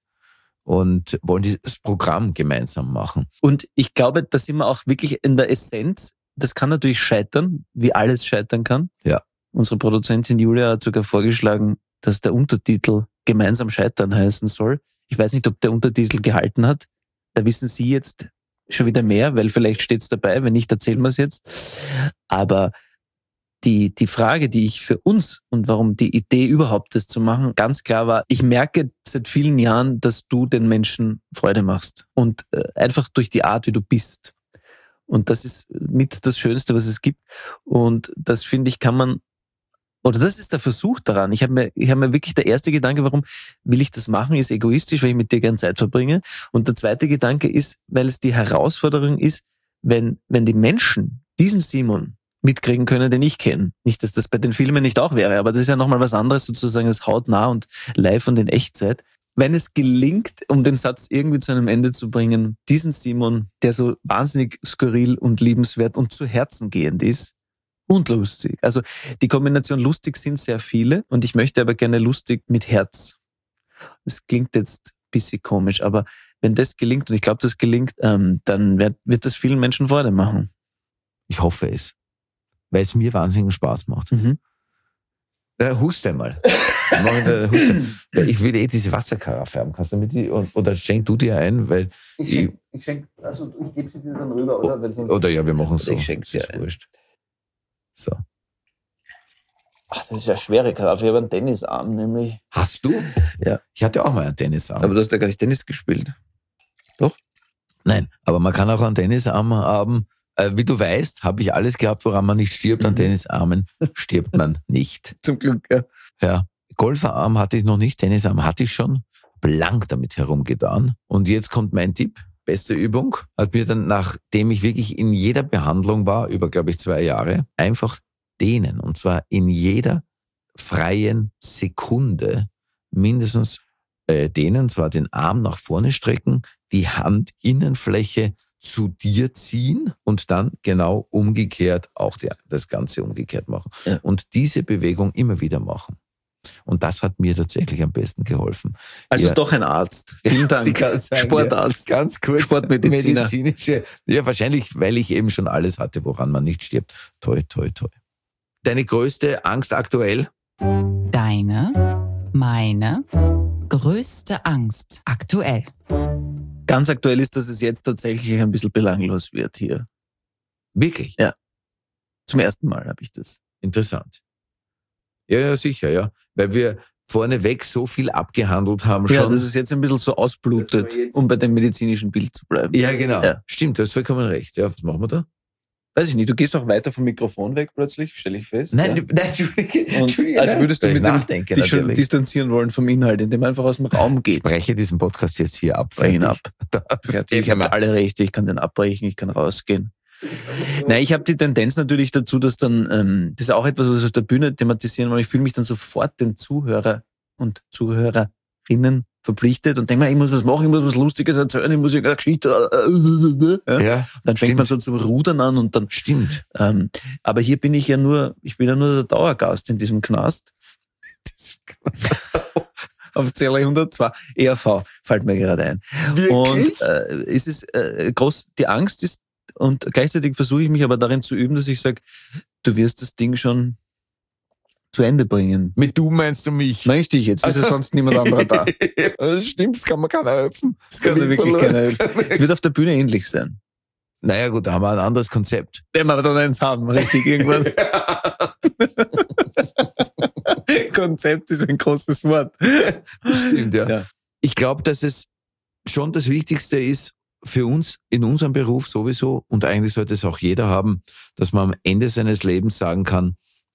und wollen dieses Programm gemeinsam machen. Und ich glaube, da sind wir auch wirklich in der Essenz. Das kann natürlich scheitern, wie alles scheitern kann. Ja. Unsere Produzentin Julia hat sogar vorgeschlagen, dass der Untertitel gemeinsam scheitern heißen soll. Ich weiß nicht, ob der Untertitel gehalten hat. Da wissen Sie jetzt schon wieder mehr, weil vielleicht steht es dabei. Wenn nicht, erzählen wir es jetzt. Aber die, die Frage, die ich für uns und warum die Idee überhaupt, das zu machen, ganz klar war, ich merke seit vielen Jahren, dass du den Menschen Freude machst. Und äh, einfach durch die Art, wie du bist. Und das ist mit das Schönste, was es gibt. Und das, finde ich, kann man, oder das ist der Versuch daran. Ich habe mir, ich habe mir wirklich, der erste Gedanke, warum will ich das machen, ist egoistisch, weil ich mit dir gern Zeit verbringe. Und der zweite Gedanke ist, weil es die Herausforderung ist, wenn, wenn die Menschen diesen Simon mitkriegen können, den ich kenne. Nicht, dass das bei den Filmen nicht auch wäre, aber das ist ja nochmal was anderes, sozusagen das hautnah und live und in Echtzeit. Wenn es gelingt, um den Satz irgendwie zu einem Ende zu bringen, diesen Simon, der so wahnsinnig skurril und liebenswert und zu Herzen gehend ist und lustig. Also die Kombination lustig sind sehr viele und ich möchte aber gerne lustig mit Herz. Das klingt jetzt ein bisschen komisch, aber wenn das gelingt, und ich glaube, das gelingt, ähm, dann wird, wird das vielen Menschen Freude machen. Ich hoffe es. Weil es mir wahnsinnigen Spaß macht. Mhm. Äh, hust einmal. Mach ich da- hust einmal. Weil ich will eh diese Wasserkaraffe haben. Kannst du mit die, oder schenk du dir ein, weil ich, ich schenk, also ich gebe sie dir dann rüber, oder? Weil sonst- oder ja, wir machen es so. Ich schenk Das dir ist ein. wurscht. So. Ach, das ist ja schwere Karaffe. Ich habe einen Tennisarm, nämlich. Hast du? Ja. Ich hatte auch mal einen Tennisarm. Aber du hast ja gar nicht Tennis gespielt. Nein, aber man kann auch einen Tennisarm haben. Äh, wie du weißt, habe ich alles gehabt, woran man nicht stirbt. An Mhm. Tennisarmen stirbt man nicht. Zum Glück, ja. Ja. Golferarm hatte ich noch nicht, Tennisarm hatte ich schon. Blank damit herumgetan. Und jetzt kommt mein Tipp. Beste Übung. Hat mir dann, nachdem ich wirklich in jeder Behandlung war, über, glaube ich, zwei Jahre, einfach dehnen. Und zwar in jeder freien Sekunde mindestens äh, dehnen, zwar den Arm nach vorne strecken, die Handinnenfläche zu dir ziehen und dann genau umgekehrt auch die, das Ganze umgekehrt machen. Ja. Und diese Bewegung immer wieder machen. Und das hat mir tatsächlich am besten geholfen. Also Ja. doch ein Arzt. Vielen Ich Dank. kann sagen, Sportarzt. Ja, ganz kurz. Sportmediziner. Medizinische. Ja, wahrscheinlich, weil ich eben schon alles hatte, woran man nicht stirbt. Toi, toi, toi. Deine größte Angst aktuell? Deine, meine größte Angst aktuell. Ganz aktuell ist, dass es jetzt tatsächlich ein bisschen belanglos wird hier. Wirklich? Ja. Zum ersten Mal habe ich das. Interessant. Ja, ja, sicher, ja. Weil wir vorneweg so viel abgehandelt haben schon. Ja, dass es jetzt ein bisschen so ausblutet, um bei dem medizinischen Bild zu bleiben. Ja, genau. Ja. Stimmt, du hast vollkommen recht. Ja, was machen wir da? Weiß ich nicht, du gehst auch weiter vom Mikrofon weg plötzlich, stelle ich fest. Nein, ja. nein, Entschuldige. Und Entschuldige, als nein. würdest du Weil ich mit dem, nachdenke, dich schon natürlich. distanzieren wollen vom Inhalt, indem er einfach aus dem Raum Ich geht. breche diesen Podcast jetzt hier ab. Brech ihn ab. Fertig. Fertig. Ich habe alle Rechte, ich kann den abbrechen, ich kann rausgehen. Nein, ich habe die Tendenz natürlich dazu, dass dann, ähm, das ist auch etwas, was wir auf der Bühne thematisieren wollen. Ich fühle mich dann sofort den Zuhörer und Zuhörerinnen verpflichtet und denke mir, ich muss was machen, ich muss was Lustiges erzählen, ich muss ja eine Geschichte. Ja. Ja, Dann fängt stimmt. man so zum Rudern an und dann. Stimmt. Ähm, aber hier bin ich ja nur, ich bin ja nur der Dauergast in diesem Knast. Auf Zelle hundertzwei. E R V fällt mir gerade ein. Wirklich? Und äh, es ist äh, groß, die Angst ist, und gleichzeitig versuche ich mich aber darin zu üben, dass ich sage, du wirst das Ding schon zu Ende bringen. Mit du meinst du mich? Möchte ich jetzt, ist ja sonst niemand anderer da. Das stimmt, das kann man keiner helfen. Das kann mir wirklich keiner helfen. Es wird auf der Bühne ähnlich sein. Naja gut, da haben wir ein anderes Konzept. Wenn wir dann eins haben, richtig, irgendwas. Konzept ist ein großes Wort. Stimmt, ja. Ja. Ich glaube, dass es schon das Wichtigste ist, für uns in unserem Beruf sowieso, und eigentlich sollte es auch jeder haben, dass man am Ende seines Lebens sagen kann,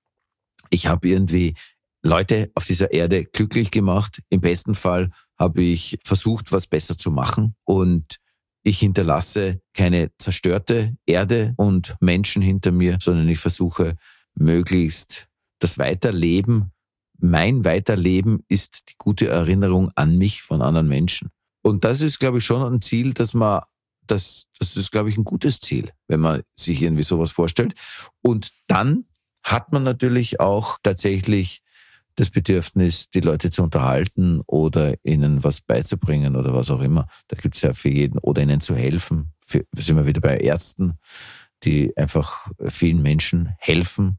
ich habe irgendwie Leute auf dieser Erde glücklich gemacht. Im besten Fall habe ich versucht, was besser zu machen, und ich hinterlasse keine zerstörte Erde und Menschen hinter mir, sondern ich versuche möglichst das Weiterleben. Mein Weiterleben ist die gute Erinnerung an mich von anderen Menschen. Und das ist, glaube ich, schon ein Ziel, dass man, das, das ist, glaube ich, ein gutes Ziel, wenn man sich irgendwie sowas vorstellt. Und dann hat man natürlich auch tatsächlich das Bedürfnis, die Leute zu unterhalten oder ihnen was beizubringen oder was auch immer. Da gibt es ja für jeden, oder ihnen zu helfen. Für, sind wir wieder bei Ärzten, die einfach vielen Menschen helfen.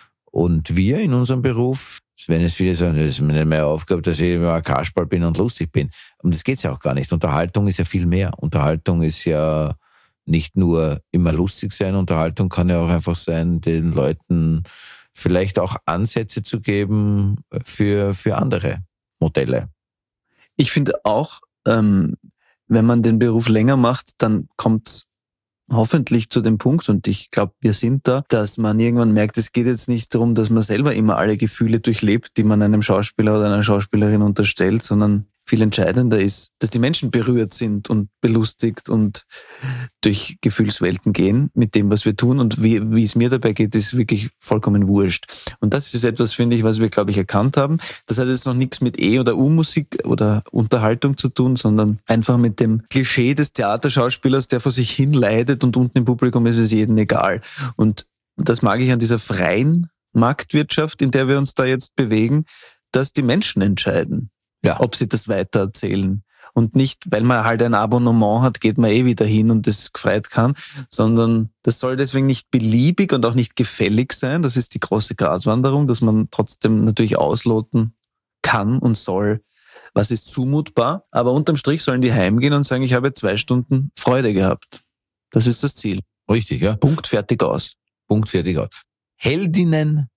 Und wir in unserem Beruf, wenn es viele sagen, das ist mir nicht mehr Aufgabe, dass ich immer ein Kasperl bin und lustig bin. Um das geht's ja auch gar nicht. Unterhaltung ist ja viel mehr. Unterhaltung ist ja nicht nur immer lustig sein. Unterhaltung kann ja auch einfach sein, den Leuten vielleicht auch Ansätze zu geben für, für andere Modelle. Ich finde auch, ähm, wenn man den Beruf länger macht, dann kommt's hoffentlich zu dem Punkt, und ich glaube, wir sind da, dass man irgendwann merkt, es geht jetzt nicht darum, dass man selber immer alle Gefühle durchlebt, die man einem Schauspieler oder einer Schauspielerin unterstellt, sondern viel entscheidender ist, dass die Menschen berührt sind und belustigt und durch Gefühlswelten gehen mit dem, was wir tun, und wie, wie es mir dabei geht, ist wirklich vollkommen wurscht. Und das ist etwas, finde ich, was wir, glaube ich, erkannt haben. Das hat jetzt noch nichts mit E- oder U-Musik oder Unterhaltung zu tun, sondern einfach mit dem Klischee des Theaterschauspielers, der vor sich hin leidet, und unten im Publikum ist es jedem egal. Und das mag ich an dieser freien Marktwirtschaft, in der wir uns da jetzt bewegen, dass die Menschen entscheiden. Ja. Ob sie das weitererzählen. Und nicht, weil man halt ein Abonnement hat, geht man eh wieder hin und das gefreut kann, sondern das soll deswegen nicht beliebig und auch nicht gefällig sein. Das ist die große Gratwanderung, dass man trotzdem natürlich ausloten kann und soll, was ist zumutbar. Aber unterm Strich sollen die heimgehen und sagen, ich habe zwei Stunden Freude gehabt. Das ist das Ziel. Richtig, ja. Punkt, fertig, aus. Punkt, fertig, aus. Heldinnen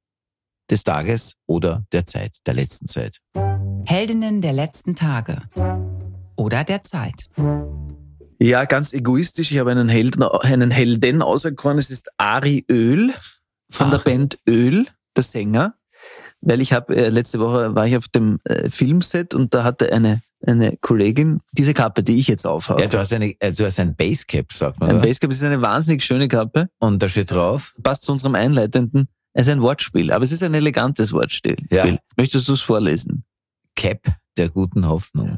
des Tages oder der Zeit, der letzten Zeit. Heldinnen der letzten Tage oder der Zeit. Ja, ganz egoistisch. Ich habe einen Helden, einen Helden auserkoren. Es ist Ari Öl von Ach. der Band Öl, der Sänger. Weil ich habe, äh, letzte Woche war ich auf dem äh, Filmset, und da hatte eine eine Kollegin diese Kappe, die ich jetzt aufhabe. Ja, du hast eine, äh, du hast ein Basecap, sagt man. Ein oder? Basecap ist eine wahnsinnig schöne Kappe. Und da steht drauf, Passt zu unserem Einleitenden. Es ist ein Wortspiel, aber es ist ein elegantes Wortspiel. Ja. Möchtest du es vorlesen? Cap der guten Hoffnung.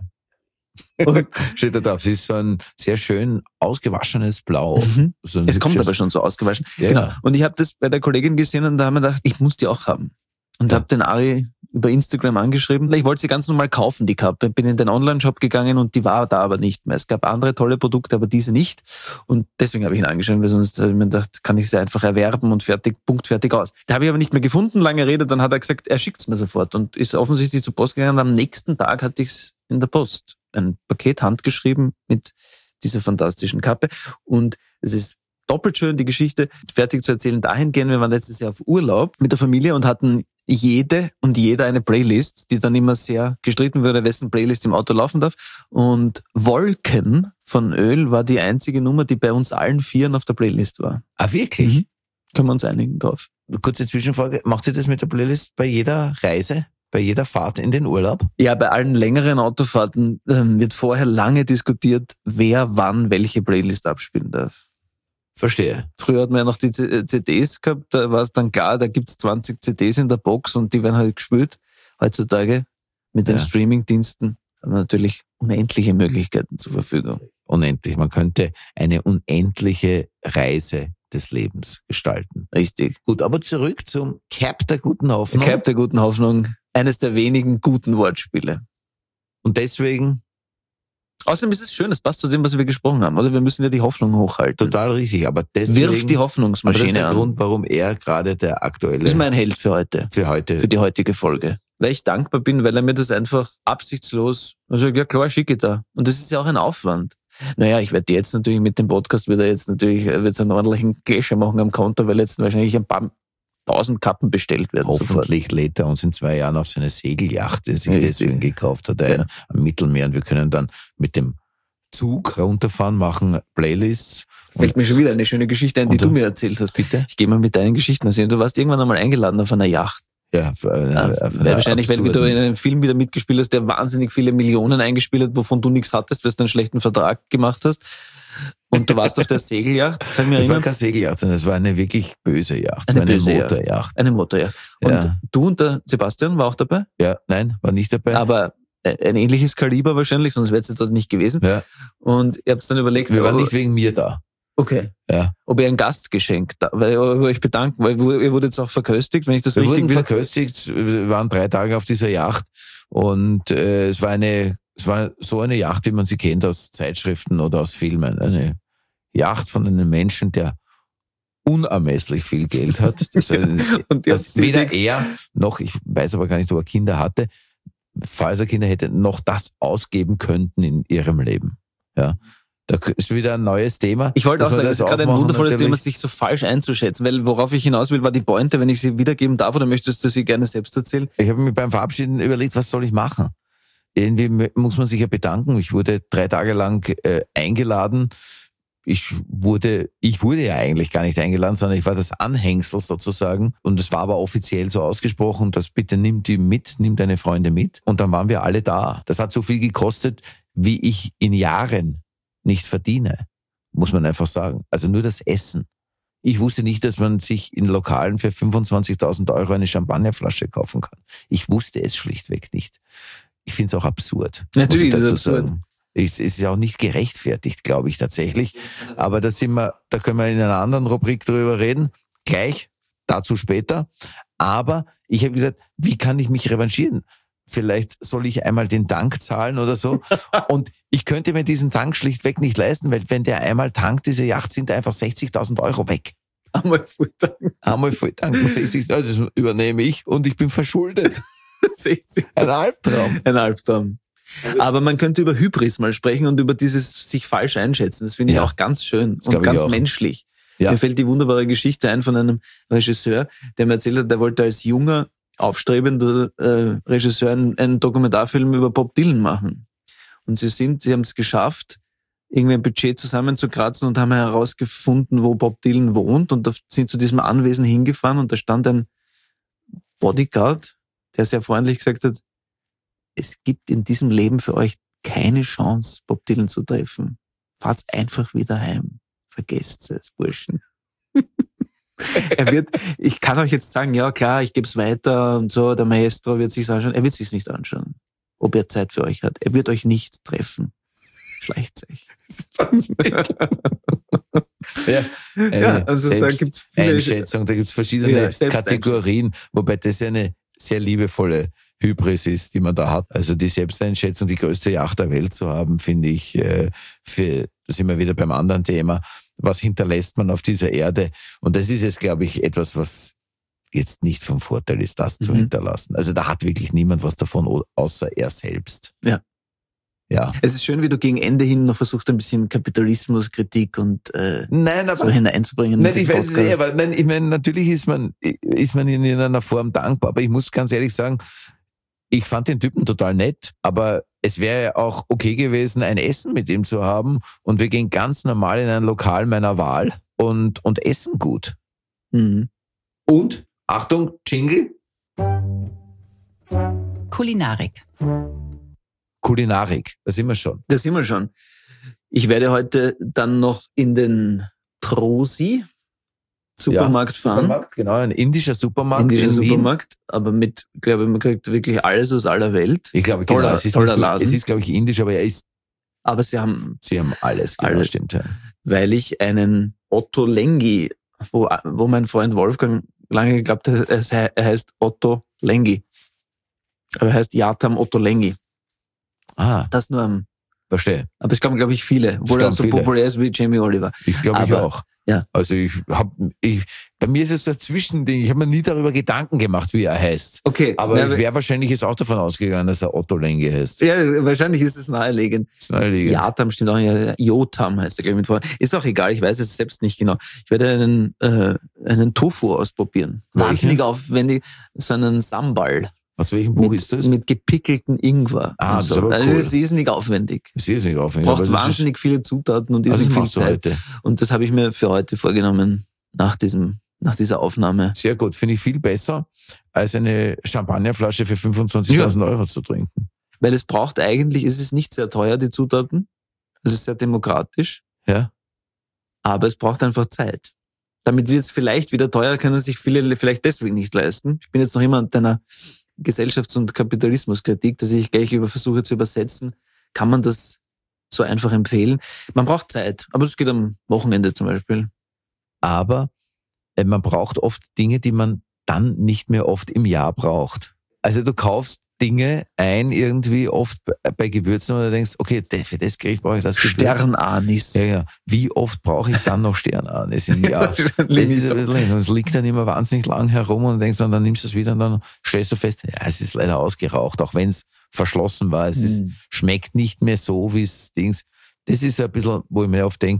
Und steht da drauf. Es ist so ein sehr schön ausgewaschenes Blau. Mhm. So ein Es kommt hübsches- aber schon so ausgewaschen. Ja, Genau. ja. Und ich habe das bei der Kollegin gesehen und da haben wir gedacht, ich muss die auch haben. Und Ja. habe den Ari über Instagram angeschrieben. Ich wollte sie ganz normal kaufen, die Kappe. Bin in den Online-Shop gegangen und die war da aber nicht mehr. Es gab andere tolle Produkte, aber diese nicht. Und deswegen habe ich ihn angeschrieben, weil sonst habe ich mir gedacht, kann ich sie einfach erwerben und fertig, Punkt, fertig aus. Da habe ich aber nicht mehr gefunden, lange Rede. Dann hat er gesagt, er schickt es mir sofort und ist offensichtlich zur Post gegangen. Und am nächsten Tag hatte ich es in der Post. Ein Paket handgeschrieben mit dieser fantastischen Kappe. Und es ist doppelt schön, die Geschichte fertig zu erzählen. Dahingehend, wir waren letztes Jahr auf Urlaub mit der Familie und hatten jede und jeder eine Playlist, die dann immer sehr gestritten wurde, wessen Playlist im Auto laufen darf. Und Wolken von Öl war die einzige Nummer, die bei uns allen Vieren auf der Playlist war. Ah, wirklich? Mhm. Können wir uns einigen drauf. Kurze Zwischenfrage. Macht ihr das mit der Playlist bei jeder Reise? Bei jeder Fahrt in den Urlaub? Ja, bei allen längeren Autofahrten ähm, wird vorher lange diskutiert, wer wann welche Playlist abspielen darf. Verstehe. Früher hat man ja noch die C- C Ds gehabt, da war es dann klar, da gibt's zwanzig C Ds in der Box und die werden halt gespielt. Heutzutage mit den Ja. Streamingdiensten haben wir natürlich unendliche Möglichkeiten zur Verfügung. Unendlich. Man könnte eine unendliche Reise des Lebens gestalten. Richtig. Gut, aber zurück zum Cap der guten Hoffnung. Cap der guten Hoffnung, eines der wenigen guten Wortspiele. Und deswegen Außerdem ist es schön, es passt zu dem, was wir gesprochen haben, oder? Wir müssen ja die Hoffnung hochhalten. total richtig. Aber deswegen, Wirf die aber das ist Hoffnungsmaschine der an. Grund, warum er gerade der aktuelle Das ist mein Held für heute. für heute. Für die heutige Folge. Weil ich dankbar bin, weil er mir das einfach absichtslos, also ja klar, schicke da. Und das ist ja auch ein Aufwand. Naja, ich werde jetzt natürlich mit dem Podcast wieder jetzt natürlich, wird einen ordentlichen Gläscher machen am Konto, weil jetzt wahrscheinlich ein paar tausend Kappen bestellt werden sofort. Hoffentlich lädt er uns in zwei Jahren auf seine Segelyacht, die er sich Richtig. deswegen gekauft hat, ein, Ja. am Mittelmeer. Und wir können dann mit dem Zug runterfahren, machen Playlists. Fällt mir schon wieder eine schöne Geschichte ein, die Und du du- mir erzählt hast. Bitte? Ich gehe mal mit deinen Geschichten sehen. Du warst irgendwann einmal eingeladen auf einer Yacht. Ja, für, äh, Ja, für weil eine wahrscheinlich, weil du absurden- in einem Film wieder mitgespielt hast, der wahnsinnig viele Millionen eingespielt hat, wovon du nichts hattest, weil du einen schlechten Vertrag gemacht hast. Und du warst auf der Segelyacht, kann ich mich Es war erinnern. keine Segelyacht, sondern es war eine wirklich böse Yacht. Eine Es war böse Yacht. Motorjacht. Eine Motorjacht. Und Ja. du und der Sebastian war auch dabei, Ja, nein, war nicht dabei. aber ein ähnliches Kaliber wahrscheinlich, sonst wäre es dort nicht gewesen. Ja, Und ihr habt dann überlegt, wir waren oh, nicht wegen mir da. okay, Ja. ob ihr ein Gastgeschenk, da, weil ihr euch bedanken, weil ihr wurdet jetzt auch verköstigt, wenn ich das Wir richtig wurden will. verköstigt, wir waren drei Tage auf dieser Yacht und äh, es war eine, es war so eine Yacht, wie man sie kennt aus Zeitschriften oder aus Filmen. Eine Yacht von einem Menschen, der unermesslich viel Geld hat. Das, äh, Und ihr das habt weder er noch, ich weiß aber gar nicht, ob er Kinder hatte, falls er Kinder hätte, noch das ausgeben könnten in ihrem Leben. Ja. Da ist wieder ein neues Thema. Ich wollte auch Dass wir sagen, das ist gerade ein aufmachen, wundervolles natürlich. Thema, sich so falsch einzuschätzen, weil worauf ich hinaus will, war die Pointe, wenn ich sie wiedergeben darf, oder möchtest du sie gerne selbst erzählen? Ich habe mir beim Verabschieden überlegt, was soll ich machen? Irgendwie mö- muss man sich ja bedanken. Ich wurde drei Tage lang äh, eingeladen. Ich wurde, ich wurde ja eigentlich gar nicht eingeladen, sondern ich war das Anhängsel sozusagen. Und es war aber offiziell so ausgesprochen, dass bitte nimm die mit, nimm deine Freunde mit. Und dann waren wir alle da. Das hat so viel gekostet, wie ich in Jahren nicht verdiene, muss man einfach sagen. Also nur das Essen. Ich wusste nicht, dass man sich in Lokalen für fünfundzwanzigtausend Euro eine Champagnerflasche kaufen kann. Ich wusste es schlichtweg nicht. Ich finde es auch absurd. Natürlich muss ich ist es dazu absurd. sagen. Es ist ja auch nicht gerechtfertigt, glaube ich tatsächlich. Aber da sind wir, da können wir in einer anderen Rubrik drüber reden. Gleich, dazu später. Aber ich habe gesagt, wie kann ich mich revanchieren? Vielleicht soll ich einmal den Tank zahlen oder so. Und ich könnte mir diesen Tank schlichtweg nicht leisten, weil wenn der einmal tankt, diese Yacht, sind einfach sechzigtausend Euro weg. Einmal voll danken. Einmal voll tanken, sechzig, das übernehme ich und ich bin verschuldet. sechzig. Ein Albtraum. Ein Albtraum. Aber man könnte über Hybris mal sprechen und über dieses sich falsch einschätzen. Das finde ich Ja. auch ganz schön und glaub ich ganz auch. menschlich. Ja. Mir fällt die wunderbare Geschichte ein von einem Regisseur, der mir erzählt hat, der wollte als junger, aufstrebender äh, Regisseur einen, einen Dokumentarfilm über Bob Dylan machen. Und sie sind, sie haben es geschafft, irgendwie ein Budget zusammenzukratzen und haben herausgefunden, wo Bob Dylan wohnt und da sind zu diesem Anwesen hingefahren und da stand ein Bodyguard, der sehr freundlich gesagt hat, es gibt in diesem Leben für euch keine Chance, Bob Dylan zu treffen. Fahrt einfach wieder heim. Vergesst es, Burschen. Er wird, ich kann euch jetzt sagen, ja klar, ich gebe es weiter und so, der Maestro wird sich's anschauen. Er wird sich's nicht anschauen. ob er Zeit für euch hat. Er wird euch nicht treffen. Schleicht euch. Ja, Ja, also da gibt's viele Einschätzung, da gibt's verschiedene Ja, Selbsteinschätzung. Kategorien, wobei das eine sehr liebevolle Hybris ist, die man da hat. Also die Selbsteinschätzung, die größte Yacht der Welt zu haben, finde ich, äh, für, da sind wir wieder beim anderen Thema, was hinterlässt man auf dieser Erde? Und das ist jetzt, glaube ich, etwas, was jetzt nicht vom Vorteil ist, das zu Mhm. hinterlassen. Also da hat wirklich niemand was davon, außer er selbst. Ja. Ja. Es ist schön, wie du gegen Ende hin noch versuchst, ein bisschen Kapitalismuskritik und äh, Nein, aber so hineinzubringen. in Nein, ich diesen weiß es eh, Podcast. aber nein, ich meine, natürlich ist man, ist man in einer Form dankbar, aber ich muss ganz ehrlich sagen, ich fand den Typen total nett, aber es wäre ja auch okay gewesen, ein Essen mit ihm zu haben und wir gehen ganz normal in ein Lokal meiner Wahl und, und essen gut. Mhm. Und, Achtung, Jingle, Kulinarik. Kulinarik, da sind wir schon. Da sind wir schon. Ich werde heute dann noch in den Prosi Supermarkt fahren. Supermarkt, genau, ein indischer Supermarkt Indischer in Wien. Supermarkt, aber mit, glaube ich, man kriegt wirklich alles aus aller Welt. Ich glaube, Toller- genau, es ist, toller nicht, Laden. es ist, glaube ich, indisch, aber er ist, Aber sie haben, sie haben alles, genau, Alles. stimmt, ja. weil ich einen Otto Lengi, wo, wo mein Freund Wolfgang lange geglaubt hat, er sei- er heißt Otto Lengi. Aber er heißt Yatam Otto Lengi. Ah, Das nur am, verstehe. aber es glauben, glaube ich, viele, obwohl er glauben so viele. populär ist wie Jamie Oliver. Ich glaube, ich Aber, auch. ja. Also ich hab, ich, bei mir ist es so ein Zwischending. Ich habe mir nie darüber Gedanken gemacht, wie er heißt. Okay, Aber na, ich wäre wahrscheinlich jetzt auch davon ausgegangen, dass er Otto Lengi heißt. ja, wahrscheinlich ist es naheliegend. Das ist naheliegend. Yatam stimmt auch, ja, Jotam heißt er, glaube ich, mit vorne. Ist auch egal, ich weiß es selbst nicht genau. Ich werde einen, äh, einen Tofu ausprobieren. Welchen? Wahnsinnig aufwendig, so einen Sambal. Aus welchem Buch mit, ist das? mit gepickelten Ingwer. Ah, und das ist so. aber Also cool. das ist irrsinnig aufwendig. Das ist nicht aufwendig. aber Braucht das wahnsinnig viele Zutaten und Ist, also irrsinnig das viel machst du Zeit. heute. Und das habe ich mir für heute vorgenommen, nach diesem, nach dieser Aufnahme. Sehr gut. Finde ich viel besser, als eine Champagnerflasche für fünfundzwanzigtausend Euro zu trinken. Weil es braucht eigentlich, es ist nicht sehr teuer, die Zutaten. Es ist sehr demokratisch. Ja. Aber es braucht einfach Zeit. Damit wird es vielleicht wieder teuer, können sich viele vielleicht deswegen nicht leisten. Ich bin jetzt noch immer an deiner Gesellschafts- und Kapitalismuskritik, dass ich gleich über versuche zu übersetzen. Kann man das so einfach empfehlen? Man braucht Zeit, aber es geht am Wochenende zum Beispiel. Aber äh, man braucht oft Dinge, die man dann nicht mehr oft im Jahr braucht. Also du kaufst Dinge ein irgendwie oft bei- bei Gewürzen und du denkst, okay, das- für das Gericht brauche ich das Gewürz. Sternanis. Ja, ja. Wie oft brauche ich dann noch Sternanis im Jahr? Das ist ein bisschen, und es liegt dann immer wahnsinnig lang herum und denkst dann, dann nimmst du es wieder und dann stellst du fest, ja, es ist leider ausgeraucht, auch wenn es verschlossen war. Es ist, Hm. schmeckt nicht mehr so, wie es Dings. Das ist ein bisschen, wo ich mir oft denke,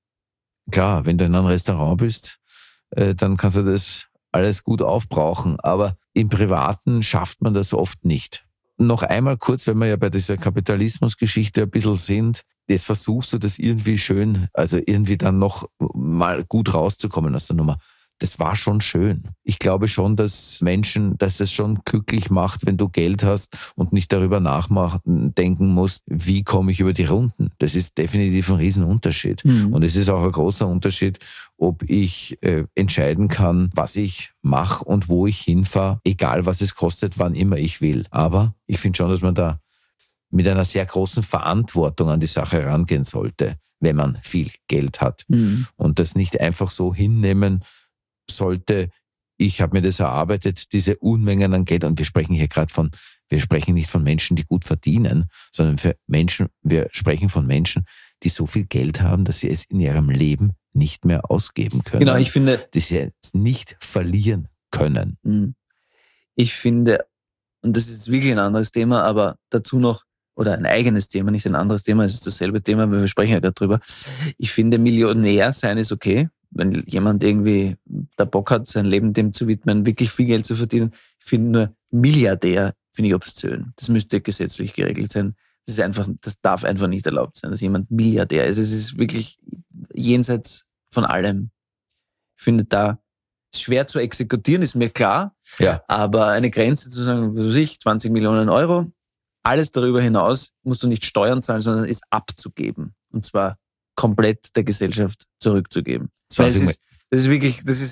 klar, wenn du in einem Restaurant bist, äh, dann kannst du das alles gut aufbrauchen, aber im Privaten schafft man das oft nicht. Noch einmal kurz, wenn wir ja bei dieser Kapitalismusgeschichte ein bisschen sind, jetzt versuchst du das irgendwie schön, also irgendwie dann noch mal gut rauszukommen aus der Nummer. Das war schon schön. Ich glaube schon, dass Menschen, dass es schon glücklich macht, wenn du Geld hast und nicht darüber nachdenken musst, wie komme ich über die Runden. Das ist definitiv ein Riesenunterschied. Mhm. Und es ist auch ein großer Unterschied, ob ich äh, entscheiden kann, was ich mache und wo ich hinfahre, egal was es kostet, wann immer ich will. Aber ich finde schon, dass man da mit einer sehr großen Verantwortung an die Sache herangehen sollte, wenn man viel Geld hat. Mhm. Und das nicht einfach so hinnehmen sollte, ich habe mir das erarbeitet, diese Unmengen an Geld. Und wir sprechen hier gerade von, wir sprechen nicht von Menschen, die gut verdienen, sondern für Menschen, wir sprechen von Menschen, die so viel Geld haben, dass sie es in ihrem Leben nicht mehr ausgeben können. Genau, ich finde, die sie es nicht verlieren können. Mhm. Ich finde, und das ist wirklich ein anderes Thema, aber dazu noch, oder ein eigenes Thema, nicht ein anderes Thema, es ist dasselbe Thema, weil wir sprechen ja gerade drüber. Ich finde, Millionär sein ist okay, wenn jemand irgendwie da Bock hat, sein Leben dem zu widmen, wirklich viel Geld zu verdienen. Ich finde nur Milliardär, finde ich obszön. Das müsste gesetzlich geregelt sein. Das ist einfach, das darf einfach nicht erlaubt sein, dass jemand Milliardär ist. Es ist wirklich jenseits von allem. Ich finde da, ist schwer zu exekutieren, ist mir klar. Ja. Aber eine Grenze zu sagen, was weiß ich, zwanzig Millionen Euro, alles darüber hinaus musst du nicht Steuern zahlen, sondern ist abzugeben. Und zwar komplett der Gesellschaft zurückzugeben. Weil es zwanzig ist, das ist wirklich, das ist,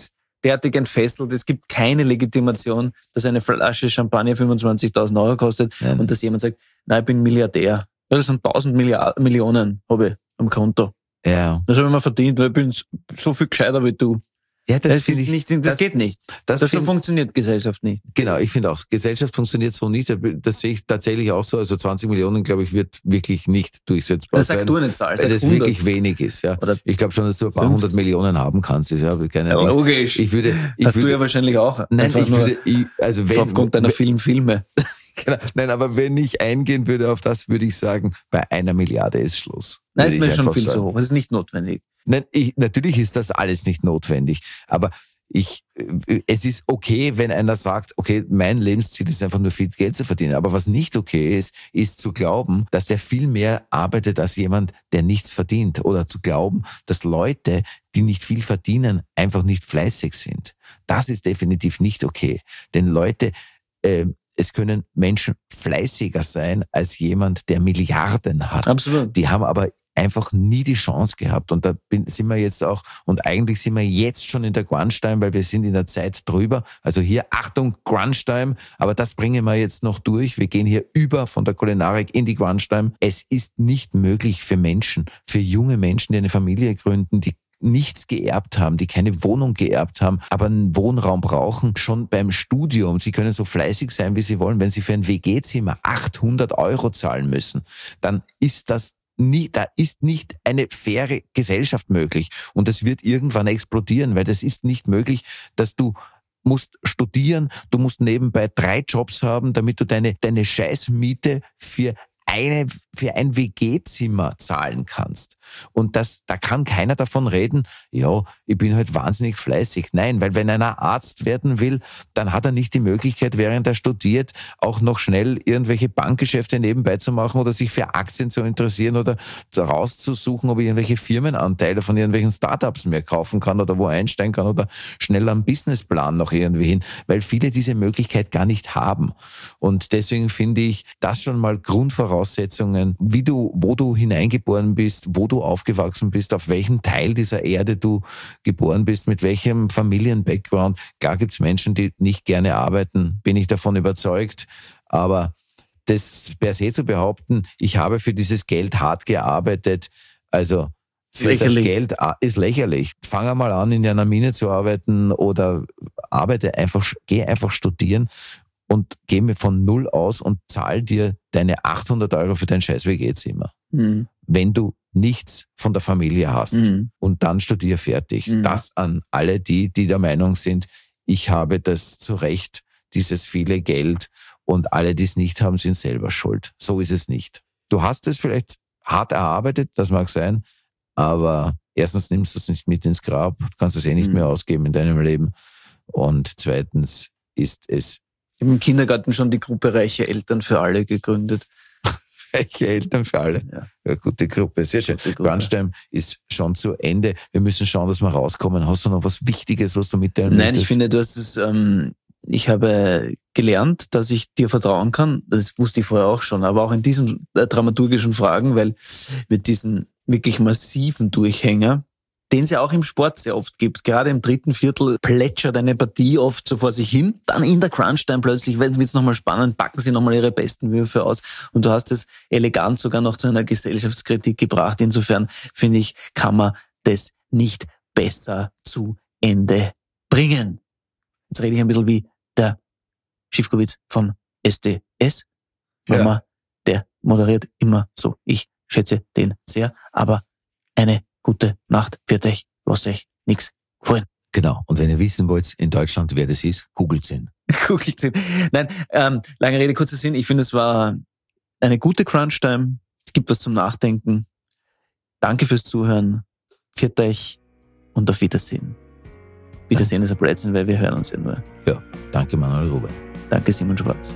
derartig entfesselt. Es gibt keine Legitimation, dass eine Flasche Champagner fünfundzwanzigtausend Euro kostet Nein. und dass jemand sagt, nein, ich bin Milliardär. Ja, das sind tausend Milliard- Millionen habe ich am Konto. Ja. Das habe ich mir verdient, weil ich bin so viel gescheiter wie du. Ja, das, Das, finde ist ich, nicht, das, das- geht nicht. das Das so find- funktioniert Gesellschaft nicht. Genau, ich finde auch, Gesellschaft funktioniert so nicht. Das sehe ich tatsächlich auch so. Also zwanzig Millionen, glaube ich, wird wirklich nicht durchsetzbar Das sein. sagst du eine Zahl, weil sag das hundert. wirklich wenig ist. Ja. Oder Ich glaube schon, dass du ein paar fünfzig. hundert Millionen haben kannst. Ist ja keine Ja, Dings. logisch. Ich würde, ich Hast würde, du ja wahrscheinlich auch. nein, Einfach ich nur würde, ich, also wenn, aufgrund deiner wenn, vielen Filme. genau, nein, aber wenn ich eingehen würde auf das, würde ich sagen, bei einer Milliarde ist Schluss. Nein, Würde ist mir ich schon einfach viel sagen. zu hoch. Das ist nicht notwendig. Nein, ich, natürlich ist das alles nicht notwendig, aber ich, äh, es ist okay, wenn einer sagt, okay, mein Lebensziel ist einfach nur viel Geld zu verdienen. Aber was nicht okay ist, ist zu glauben, dass der viel mehr arbeitet als jemand, der nichts verdient. Oder zu glauben, dass Leute, die nicht viel verdienen, einfach nicht fleißig sind. Das ist definitiv nicht okay. Denn Leute, äh, es können Menschen fleißiger sein als jemand, der Milliarden hat. Absolut. Die haben aber einfach nie die Chance gehabt. Und da bin, sind wir jetzt auch, und eigentlich sind wir jetzt schon in der Crunch-Time, weil wir sind in der Zeit drüber. Also hier, Achtung, Crunch-Time, aber das bringen wir jetzt noch durch. Wir gehen hier über von der Kulinarik in die Crunch-Time. Es ist nicht möglich für Menschen, für junge Menschen, die eine Familie gründen, die nichts geerbt haben, die keine Wohnung geerbt haben, aber einen Wohnraum brauchen, schon beim Studium. Sie können so fleißig sein, wie sie wollen. Wenn sie für ein W G-Zimmer achthundert Euro zahlen müssen, dann ist das nie, da ist nicht eine faire Gesellschaft möglich. Und das wird irgendwann explodieren, weil das ist nicht möglich, dass du musst studieren, du musst nebenbei drei Jobs haben, damit du deine, deine Scheißmiete für eine, für ein W G-Zimmer zahlen kannst. Und das, da kann keiner davon reden, ja, ich bin halt wahnsinnig fleißig. Nein, weil wenn einer Arzt werden will, dann hat er nicht die Möglichkeit, während er studiert, auch noch schnell irgendwelche Bankgeschäfte nebenbei zu machen oder sich für Aktien zu interessieren oder rauszusuchen, ob ich irgendwelche Firmenanteile von irgendwelchen Startups mehr kaufen kann oder wo einsteigen kann oder schnell einen Businessplan noch irgendwie hin, weil viele diese Möglichkeit gar nicht haben. Und deswegen finde ich das schon mal Grundvoraussetzungen, wie du, wo du hineingeboren bist, wo du aufgewachsen bist, auf welchem Teil dieser Erde du geboren bist, mit welchem Familien-Background. Klar gibt's Menschen, die nicht gerne arbeiten, bin ich davon überzeugt, aber das per se zu behaupten, ich habe für dieses Geld hart gearbeitet, also für Lächerlich. das Geld ist lächerlich. Fang einmal an, in einer Mine zu arbeiten oder arbeite einfach, geh einfach studieren und geh mir von null aus und zahl dir deine achthundert Euro für dein scheiß W G-Zimmer. Mhm. Wenn du nichts von der Familie hast Mhm. und dann studier fertig. Mhm. Das an alle die, die der Meinung sind, ich habe das zu Recht, dieses viele Geld und alle, die es nicht haben, sind selber schuld. So ist es nicht. Du hast es vielleicht hart erarbeitet, das mag sein, aber erstens nimmst du es nicht mit ins Grab, du kannst es eh nicht Mhm. mehr ausgeben in deinem Leben und zweitens ist es Ich habe im Kindergarten schon die Gruppe Reiche Eltern für alle gegründet. reiche Eltern für alle. Ja. Ja, gute Gruppe, sehr schön. Gute Gruppe. Crunchtime ist schon zu Ende. Wir müssen schauen, dass wir rauskommen. Hast du noch was Wichtiges, was du mitteilen Nein, möchtest? ich finde, du hast es, ähm, ich habe gelernt, dass ich dir vertrauen kann. Das wusste ich vorher auch schon, aber auch in diesen äh, dramaturgischen Fragen, weil mit diesen wirklich massiven Durchhänger, den es ja auch im Sport sehr oft gibt. Gerade im dritten Viertel plätschert eine Partie oft so vor sich hin. Dann in der Crunch-Time plötzlich, wenn es nochmal spannend, packen sie nochmal ihre besten Würfe aus. Und du hast es elegant sogar noch zu einer Gesellschaftskritik gebracht. Insofern, finde ich, kann man das nicht besser zu Ende bringen. Jetzt rede ich ein bisschen wie der Schiffkowitz von S D S. Ja. Ja. Man, der moderiert immer so. Ich schätze den sehr, aber eine gute Nacht für euch. Lasst euch nichts gefallen. Genau. Und wenn ihr wissen wollt, in Deutschland, wer das ist, googelt ihn. Googelt ihn. Nein, ähm, lange Rede, kurzer Sinn. Ich finde, es war eine gute Crunch-Time. Es gibt was zum Nachdenken. Danke fürs Zuhören. Pfiat euch und auf Wiedersehen. Wiedersehen ist ein Blödsinn, weil wir hören uns ja nur. Ja. Danke, Manuel Ruber. Danke, Simon Schwarz.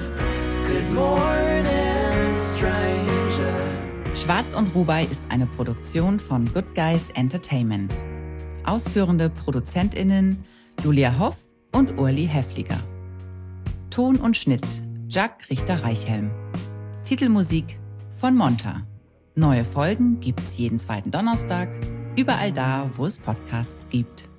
Good morning, stranger. Schwarz und Rubai ist eine Produktion von Good Guys Entertainment. Ausführende ProduzentInnen Julia Hoff und Urli Heffliger. Ton und Schnitt Jack Richter-Reichhelm. Titelmusik von Monta. Neue Folgen gibt's jeden zweiten Donnerstag, überall da, wo es Podcasts gibt.